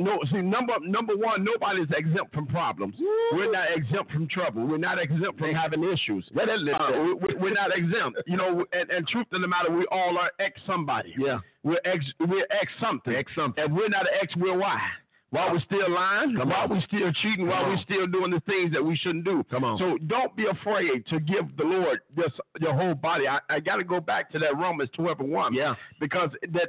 Number one, nobody's exempt from problems. We're not exempt from trouble. We're not exempt from having issues. We're not exempt. You know, and truth of the matter, we all are ex somebody. Yeah. We're ex something. And we're not ex, we're Y. While we're still lying, while we're still cheating, while we're still doing the things that we shouldn't do. Come on. So don't be afraid to give the Lord your whole body. I got to go back to that Romans 12:1. Yeah. Because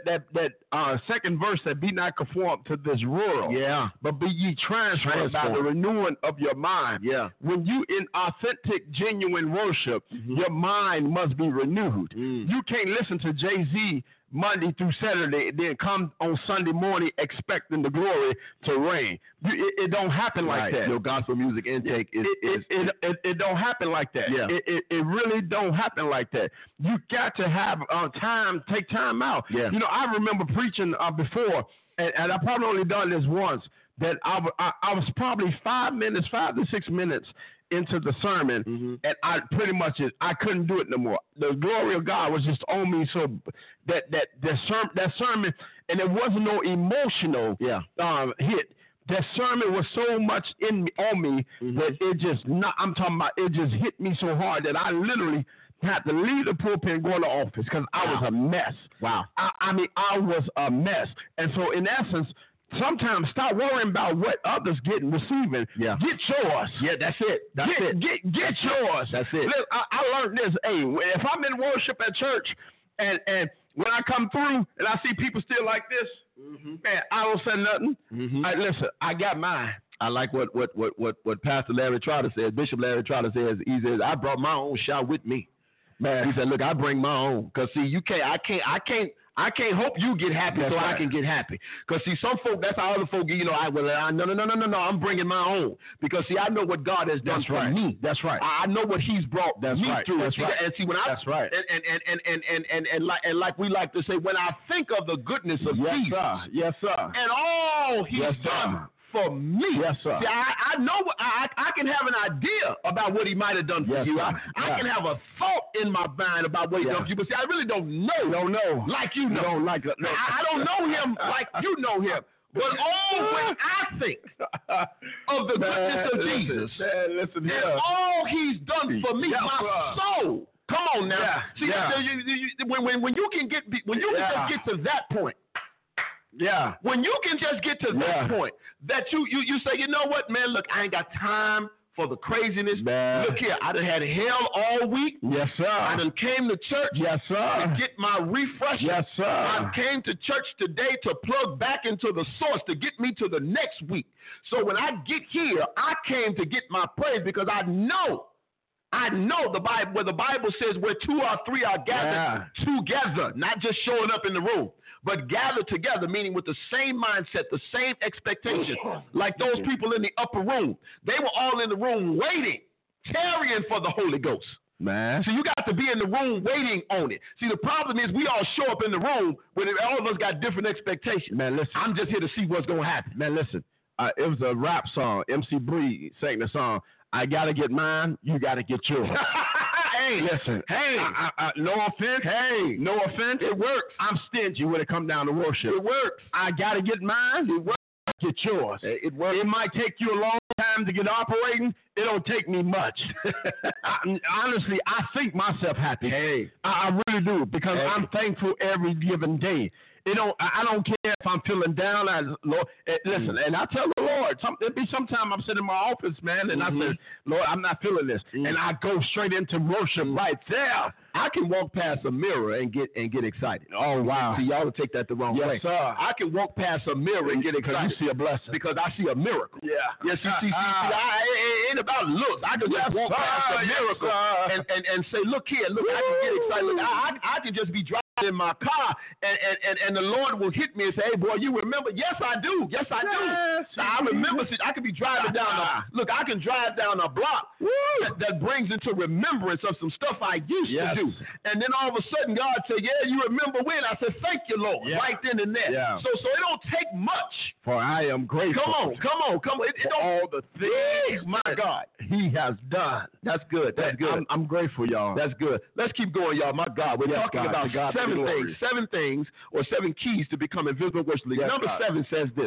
that second verse said, be not conformed to this world. Yeah. But be ye transformed by the renewing of your mind. Yeah. When you in authentic, genuine worship, your mind must be renewed. You can't listen to Jay-Z Monday through Saturday, then come on Sunday morning expecting the glory to reign. It don't happen like that. Your gospel music intake it don't happen like that. Yeah. It really don't happen like that. You got to have take time out. Yeah. You know, I remember preaching before, and I probably only done this once, that I was probably 5 to 6 minutes into the sermon, and I pretty much I couldn't do it no more. The glory of God was just on me, so that sermon, and it wasn't no emotional hit. That sermon was so much on me that it just it just hit me so hard that I literally had to leave the pulpit and go to the office because I was a mess. Wow. I mean, I was a mess, and so in essence, sometimes stop worrying about what others getting, receiving. Yeah. Get yours. Yeah, that's it. Get yours. That's it. Look, I learned this. Hey, if I'm in worship at church and when I come through and I see people still like this, man, I don't say nothing. Listen, I got mine. I like what Pastor Larry Trotter says. Bishop Larry Trotter says. He says, I brought my own shout with me. Man, he said, look, I bring my own. Because see, I can't hope you get happy I can get happy. Because, see, some folk, that's how other folk get, no, I'm bringing my own. Because, see, I know what God has done for me. That's right. I know what he's brought me through. That's right. And see, when that's right. And like we like to say, when I think of the goodness of Jesus. Yes, sir. And all he's done for me. Yes, sir. See, I know I can have an idea about what he might have done for you. I can have a thought in my mind about what he done for you, but see, I really don't know. Don't know. Like you know. Don't like it. No. I don't know him like you know him. But when I think of the goodness of Jesus listen and all he's done for me, my soul. Come on now. See, when you can just get to that point. Yeah. When you can just get to that point that you say, you know what, man, look, I ain't got time for the craziness. Man. Look here, I done had hell all week. Yes, sir. I done came to church to get my refreshing. Yes, sir. I came to church today to plug back into the source to get me to the next week. So when I get here, I came to get my praise because I know the Bible, where the Bible says where 2 or 3 are gathered together, not just showing up in the room, but gathered together, meaning with the same mindset, the same expectation, like those people in the upper room. They were all in the room waiting, tarrying for the Holy Ghost. Man. So you got to be in the room waiting on it. See, the problem is we all show up in the room when all of us got different expectations. Man, listen. I'm just here to see what's going to happen. Man, listen. It was a rap song. MC Bree sang the song. I got to get mine. You got to get yours. Hey, listen. Hey, no offense. Hey, no offense. It works. I'm stingy when it comes down to worship. It works. I got to get mine. It works. Get yours. It works. It might take you a long time to get operating. It don't take me much. Honestly, I think myself happy. Hey, I really do because I'm thankful every given day. I don't care if I'm feeling down. Listen, and I tell the Lord, it be sometime I'm sitting in my office, man, and I say, Lord, I'm not feeling this, and I go straight into worship right there. I can walk past a mirror and get excited. Oh wow! See, y'all will take that the wrong way. Yes, sir. I can walk past a mirror and get excited. You see a blessing because I see a miracle. Yeah. Yes. See, it ain't about looks. I can just walk past a miracle and say, look here, look, I can get excited. Look, I can just be driving. in my car, and the Lord will hit me and say, "Hey, boy, you remember?" Yes, I do. Yes, I do. Yes, I remember. See, I could be driving down. I can drive down a block that brings into remembrance of some stuff I used to do, and then all of a sudden, God said, "Yeah, you remember when?" I said, "Thank you, Lord." Right then and there. Yeah. So it don't take much. For I am grateful. Come on. It don't, all the things, my God, He has done. That's good. That's good. I'm grateful, y'all. That's good. Let's keep going, y'all. My God, we're talking about seven things or 7 keys to become invisible worship leader. Number 7 says this: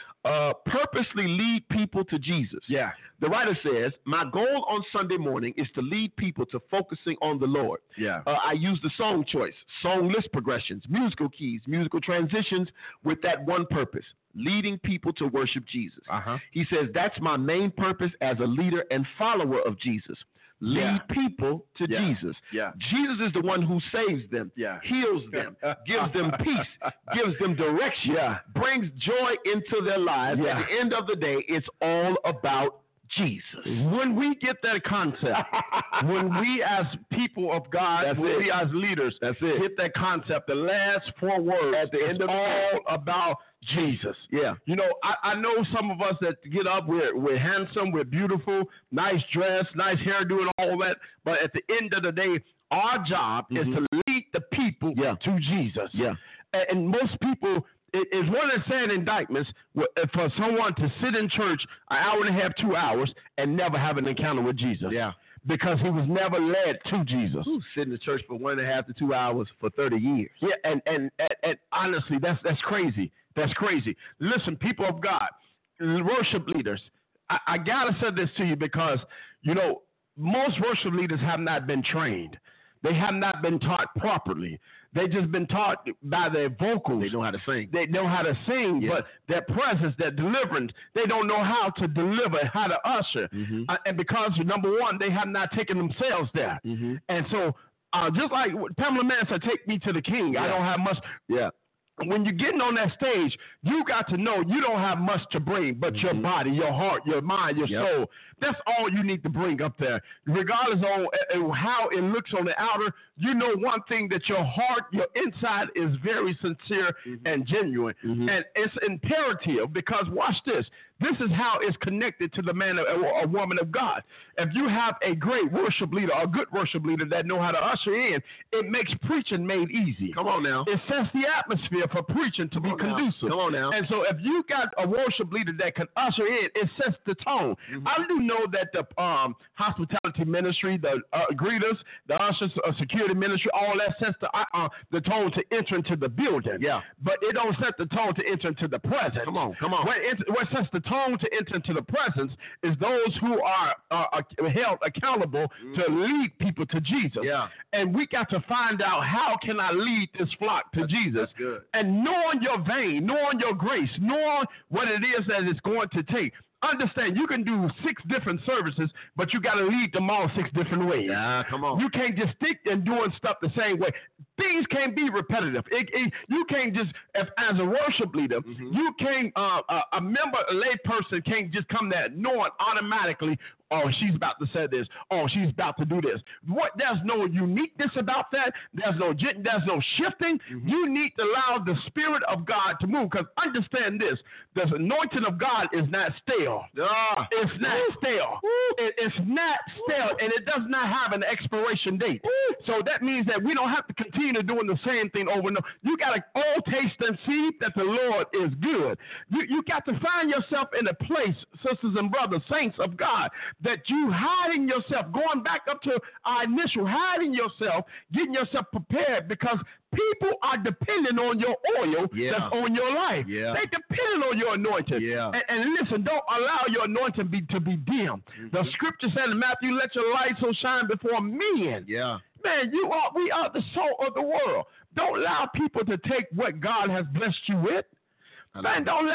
purposely lead people to Jesus. Yeah. The writer says, my goal on Sunday morning is to lead people to focusing on the Lord. Yeah. I use the song choice, song list progressions, musical keys, musical transitions with that one purpose, leading people to worship Jesus. He says, that's my main purpose as a leader and follower of Jesus. Lead people to Jesus. Yeah. Jesus is the one who saves them, heals them, gives them peace, gives them direction, brings joy into their lives. At the end of the day, it's all about Jesus. When we get that concept, when we as people of God, we as leaders, get that concept, the last 4 words at the end of all about Jesus. Yeah. You know, I know some of us that get up, we're handsome, we're beautiful, nice dress, nice hairdo and all that, but at the end of the day, our job is to lead the people to Jesus. Yeah. And most people, it's one of the sad indictments for someone to sit in church an hour and a half, 2 hours, and never have an encounter with Jesus. Yeah. Because he was never led to Jesus. Sit in the church for 1.5 to 2 hours for 30 years. Yeah, and honestly, that's crazy. That's crazy. Listen, people of God, worship leaders, I gotta say this to you because, you know, most worship leaders have not been trained. They have not been taught properly. They've just been taught by their vocals. They know how to sing. They know how to sing, but their presence, their deliverance, they don't know how to deliver, how to usher. And because, number one, they have not taken themselves there. And so, just like Pamela Mann said, take me to the king. I don't have much. Yeah. When you're getting on that stage, you got to know you don't have much to bring but your body, your heart, your mind, your soul. That's all you need to bring up there. Regardless of how it looks on the outer, you know one thing, that your heart, your inside is very sincere and genuine. And it's imperative because, watch this, this is how it's connected to the man or woman of God. If you have a great worship leader, a good worship leader that know how to usher in, it makes preaching made easy. Come on now. It sets the atmosphere for preaching to be conducive. Come on now. And so if you got a worship leader that can usher in, it sets the tone. I do know that the hospitality ministry, the greeters, the ushers, security ministry, all that sets the tone to enter into the building. Yeah. But it don't set the tone to enter into the presence. Come on. What sets the tone to enter into the presence is those who are held accountable to lead people to Jesus. Yeah. And we got to find out, how can I lead this flock to Jesus? That's good. And knowing your vein, knowing your grace, knowing what it is that it's going to take. Understand, you can do 6 different services, but you got to lead them all 6 different ways. Yeah, come on. You can't just stick and doing stuff the same way. Things can't be repetitive. You can't just, as a worship leader, you can't, a member, a lay person can't just come there knowing automatically, oh, she's about to say this, oh, she's about to do this. There's no uniqueness about that. There's no shifting. You need to allow the Spirit of God to move, because understand this, the anointing of God is not stale. It's not stale. It's not stale, and it does not have an expiration date. So that means that we don't have to continue doing the same thing over and over. You got to all taste and see that the Lord is good. You got to find yourself in a place, sisters and brothers, saints of God, that you hiding yourself, going back up to our initial, hiding yourself, getting yourself prepared, because people are depending on your oil that's on your life. Yeah. They depending on your anointing. Yeah. And listen, don't allow your anointing to be dim. The scripture said in Matthew, let your light so shine before men. Yeah. Man, we are the salt of the world. Don't allow people to take what God has blessed you with. Man, don't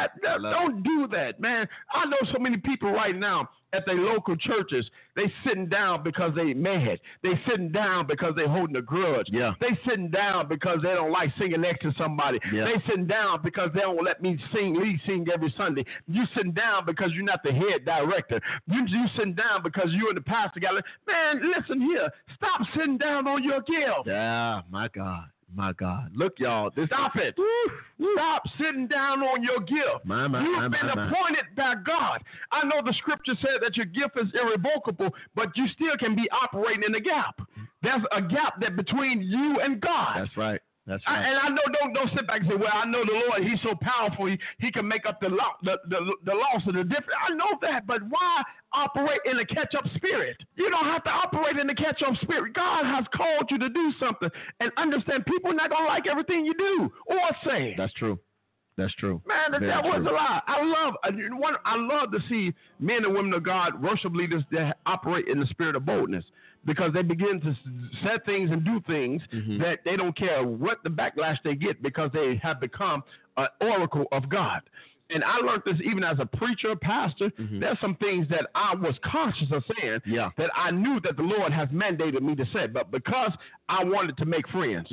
do that, man. I know so many people right now at their local churches, they sitting down because they mad. They sitting down because they holding a grudge. Yeah. They sitting down because they don't like singing next to somebody. Yeah. They sitting down because they don't let me lead sing every Sunday. You sitting down because you're not the head director. You sitting down because you and the pastor got. Man, listen here. Stop sitting down on your guilt. Yeah, my God. My God. Look, y'all. Stop it. Stop sitting down on your gift. You've been appointed by God. I know the scripture said that your gift is irrevocable, but you still can be operating in a gap. There's a gap that between you and God. That's right. That's right. And I know, don't sit back and say, well, I know the Lord, he's so powerful, he can make up the loss of the difference. I know that, but why operate in a catch-up spirit? You don't have to operate in the catch-up spirit. God has called you to do something, and understand people are not going to like everything you do or say. That's true. That's true. Man, that was a lie. I love to see men and women of God, worship leaders that operate in the spirit of boldness, because they begin to set things and do things that they don't care what the backlash they get, because they have become an oracle of God. And I learned this even as a preacher, pastor. There's some things that I was conscious of saying that I knew that the Lord has mandated me to say, but because I wanted to make friends.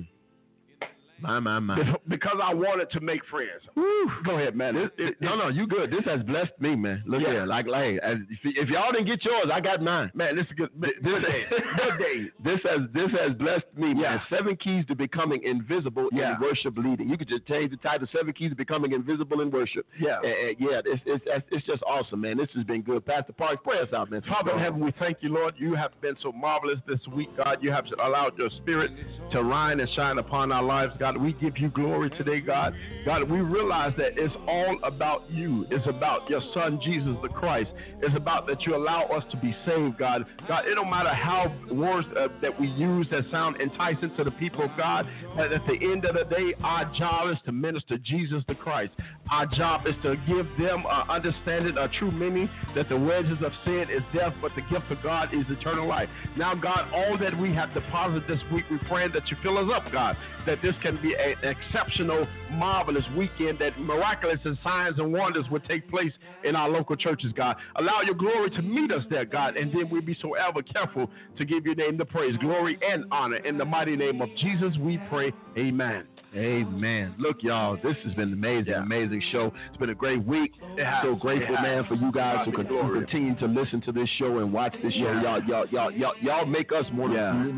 My. Because I wanted to make friends. Woo. Go ahead, man. No, you good. This has blessed me, man. Look here. Like, if y'all didn't get yours, I got mine. Man, this is good. Good day. This has blessed me, man. 7 keys to becoming invisible in worship leading. You could just change the title, 7 keys to becoming invisible in worship. It's just awesome, man. This has been good. Pastor Parks, pray us out, man. Father in heaven, we thank you, Lord. You have been so marvelous this week, God. You have allowed your spirit to reign and shine upon our lives, God. We give you glory today, God. God, we realize that it's all about you. It's about your son, Jesus the Christ. It's about that you allow us to be saved, God. God, it don't matter how words that we use that sound enticing to the people of God, but at the end of the day, our job is to minister Jesus the Christ. Our job is to give them understanding, a true meaning, that the wages of sin is death, but the gift of God is eternal life. Now, God, all that we have deposited this week, we pray that you fill us up, God, that this can be an exceptional, marvelous weekend, that miraculous and signs and wonders would take place in our local churches, God. Allow your glory to meet us there, God, and then we'll be so ever careful to give your name the praise, glory, and honor. In the mighty name of Jesus, we pray. Amen. Amen. Look, y'all, this has been an amazing show. It's been a great week. So grateful, man, for you guys who continue to listen to this show and watch this show. Y'all make us want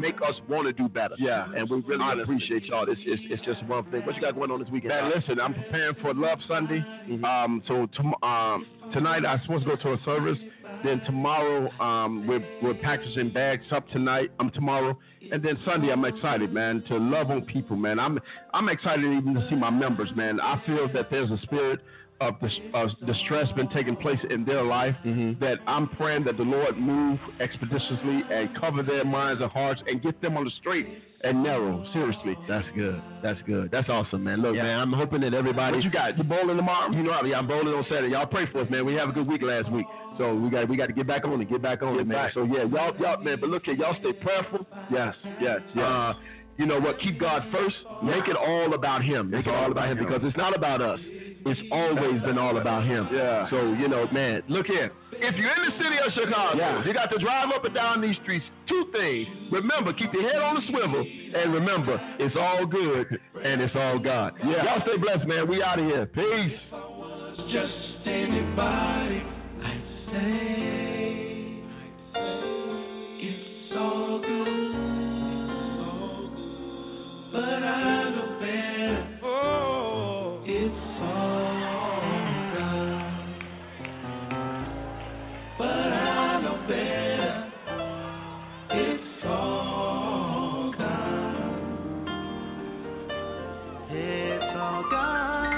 to do better. And we really appreciate y'all. It's just one thing. What you got going on this weekend? Man, listen, I'm preparing for Love Sunday. So tonight I'm supposed to go to a service. Then tomorrow we're packaging bags up tomorrow. And then Sunday I'm excited, man, to love on people, man. I'm excited even to see my members, man. I feel that there's a spirit of the stress been taking place in their life, that I'm praying that the Lord move expeditiously and cover their minds and hearts and get them on the straight and narrow. Seriously. That's good. That's awesome, man. Look, man, I'm hoping that everybody... What you got? You bowling tomorrow? You know, I'm bowling on Saturday. Y'all pray for us, man. We have a good week last week. So we got to get back on it, man. So, y'all, man, but look here, y'all stay prayerful. Yes. You know what? Keep God first. Make it all about Him. Make it all about Him, because it's not about us. It's always been all about Him. So, you know, man, look here. If you're in the city of Chicago, you got to drive up and down these streets. 2 things. Remember, keep your head on the swivel. And remember, it's all good and it's all God. Y'all stay blessed, man. We out of here. Peace. Just anybody I'd say it's all good. But I know better. Oh, it's all God. But I know better. It's all God. It's all God.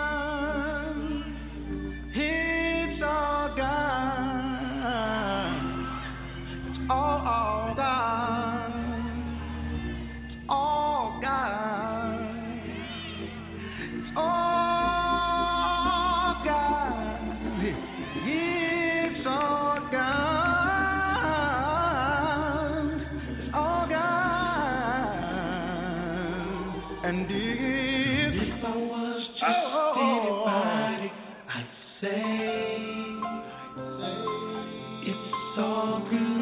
It's all God. It's all God. All God, it's all God, it's all God, it's all God, and if I was just anybody, I'd say it's all good.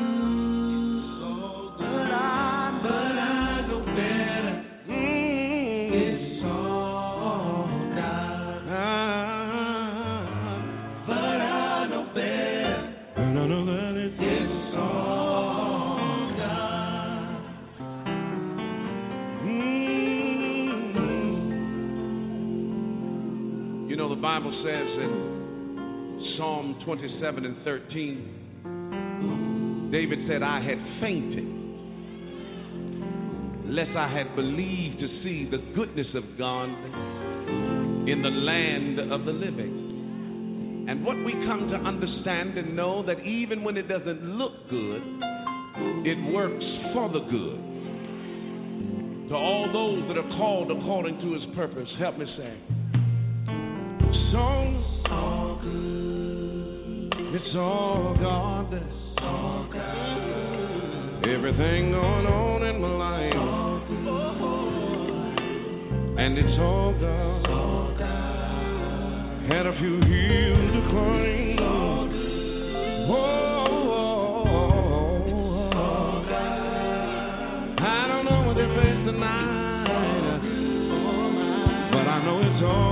the Bible says in Psalm 27 and 13, David said, I had fainted, lest I had believed to see the goodness of God in the land of the living. And what we come to understand and know that even when it doesn't look good, it works for the good. To all those that are called according to his purpose, help me say, songs all good. It's all God. It's all God. Everything going on in my life. All good. And it's all God. It's all God. Had a few hills to climb. All good. All God. I don't know what they face tonight, but I know it's all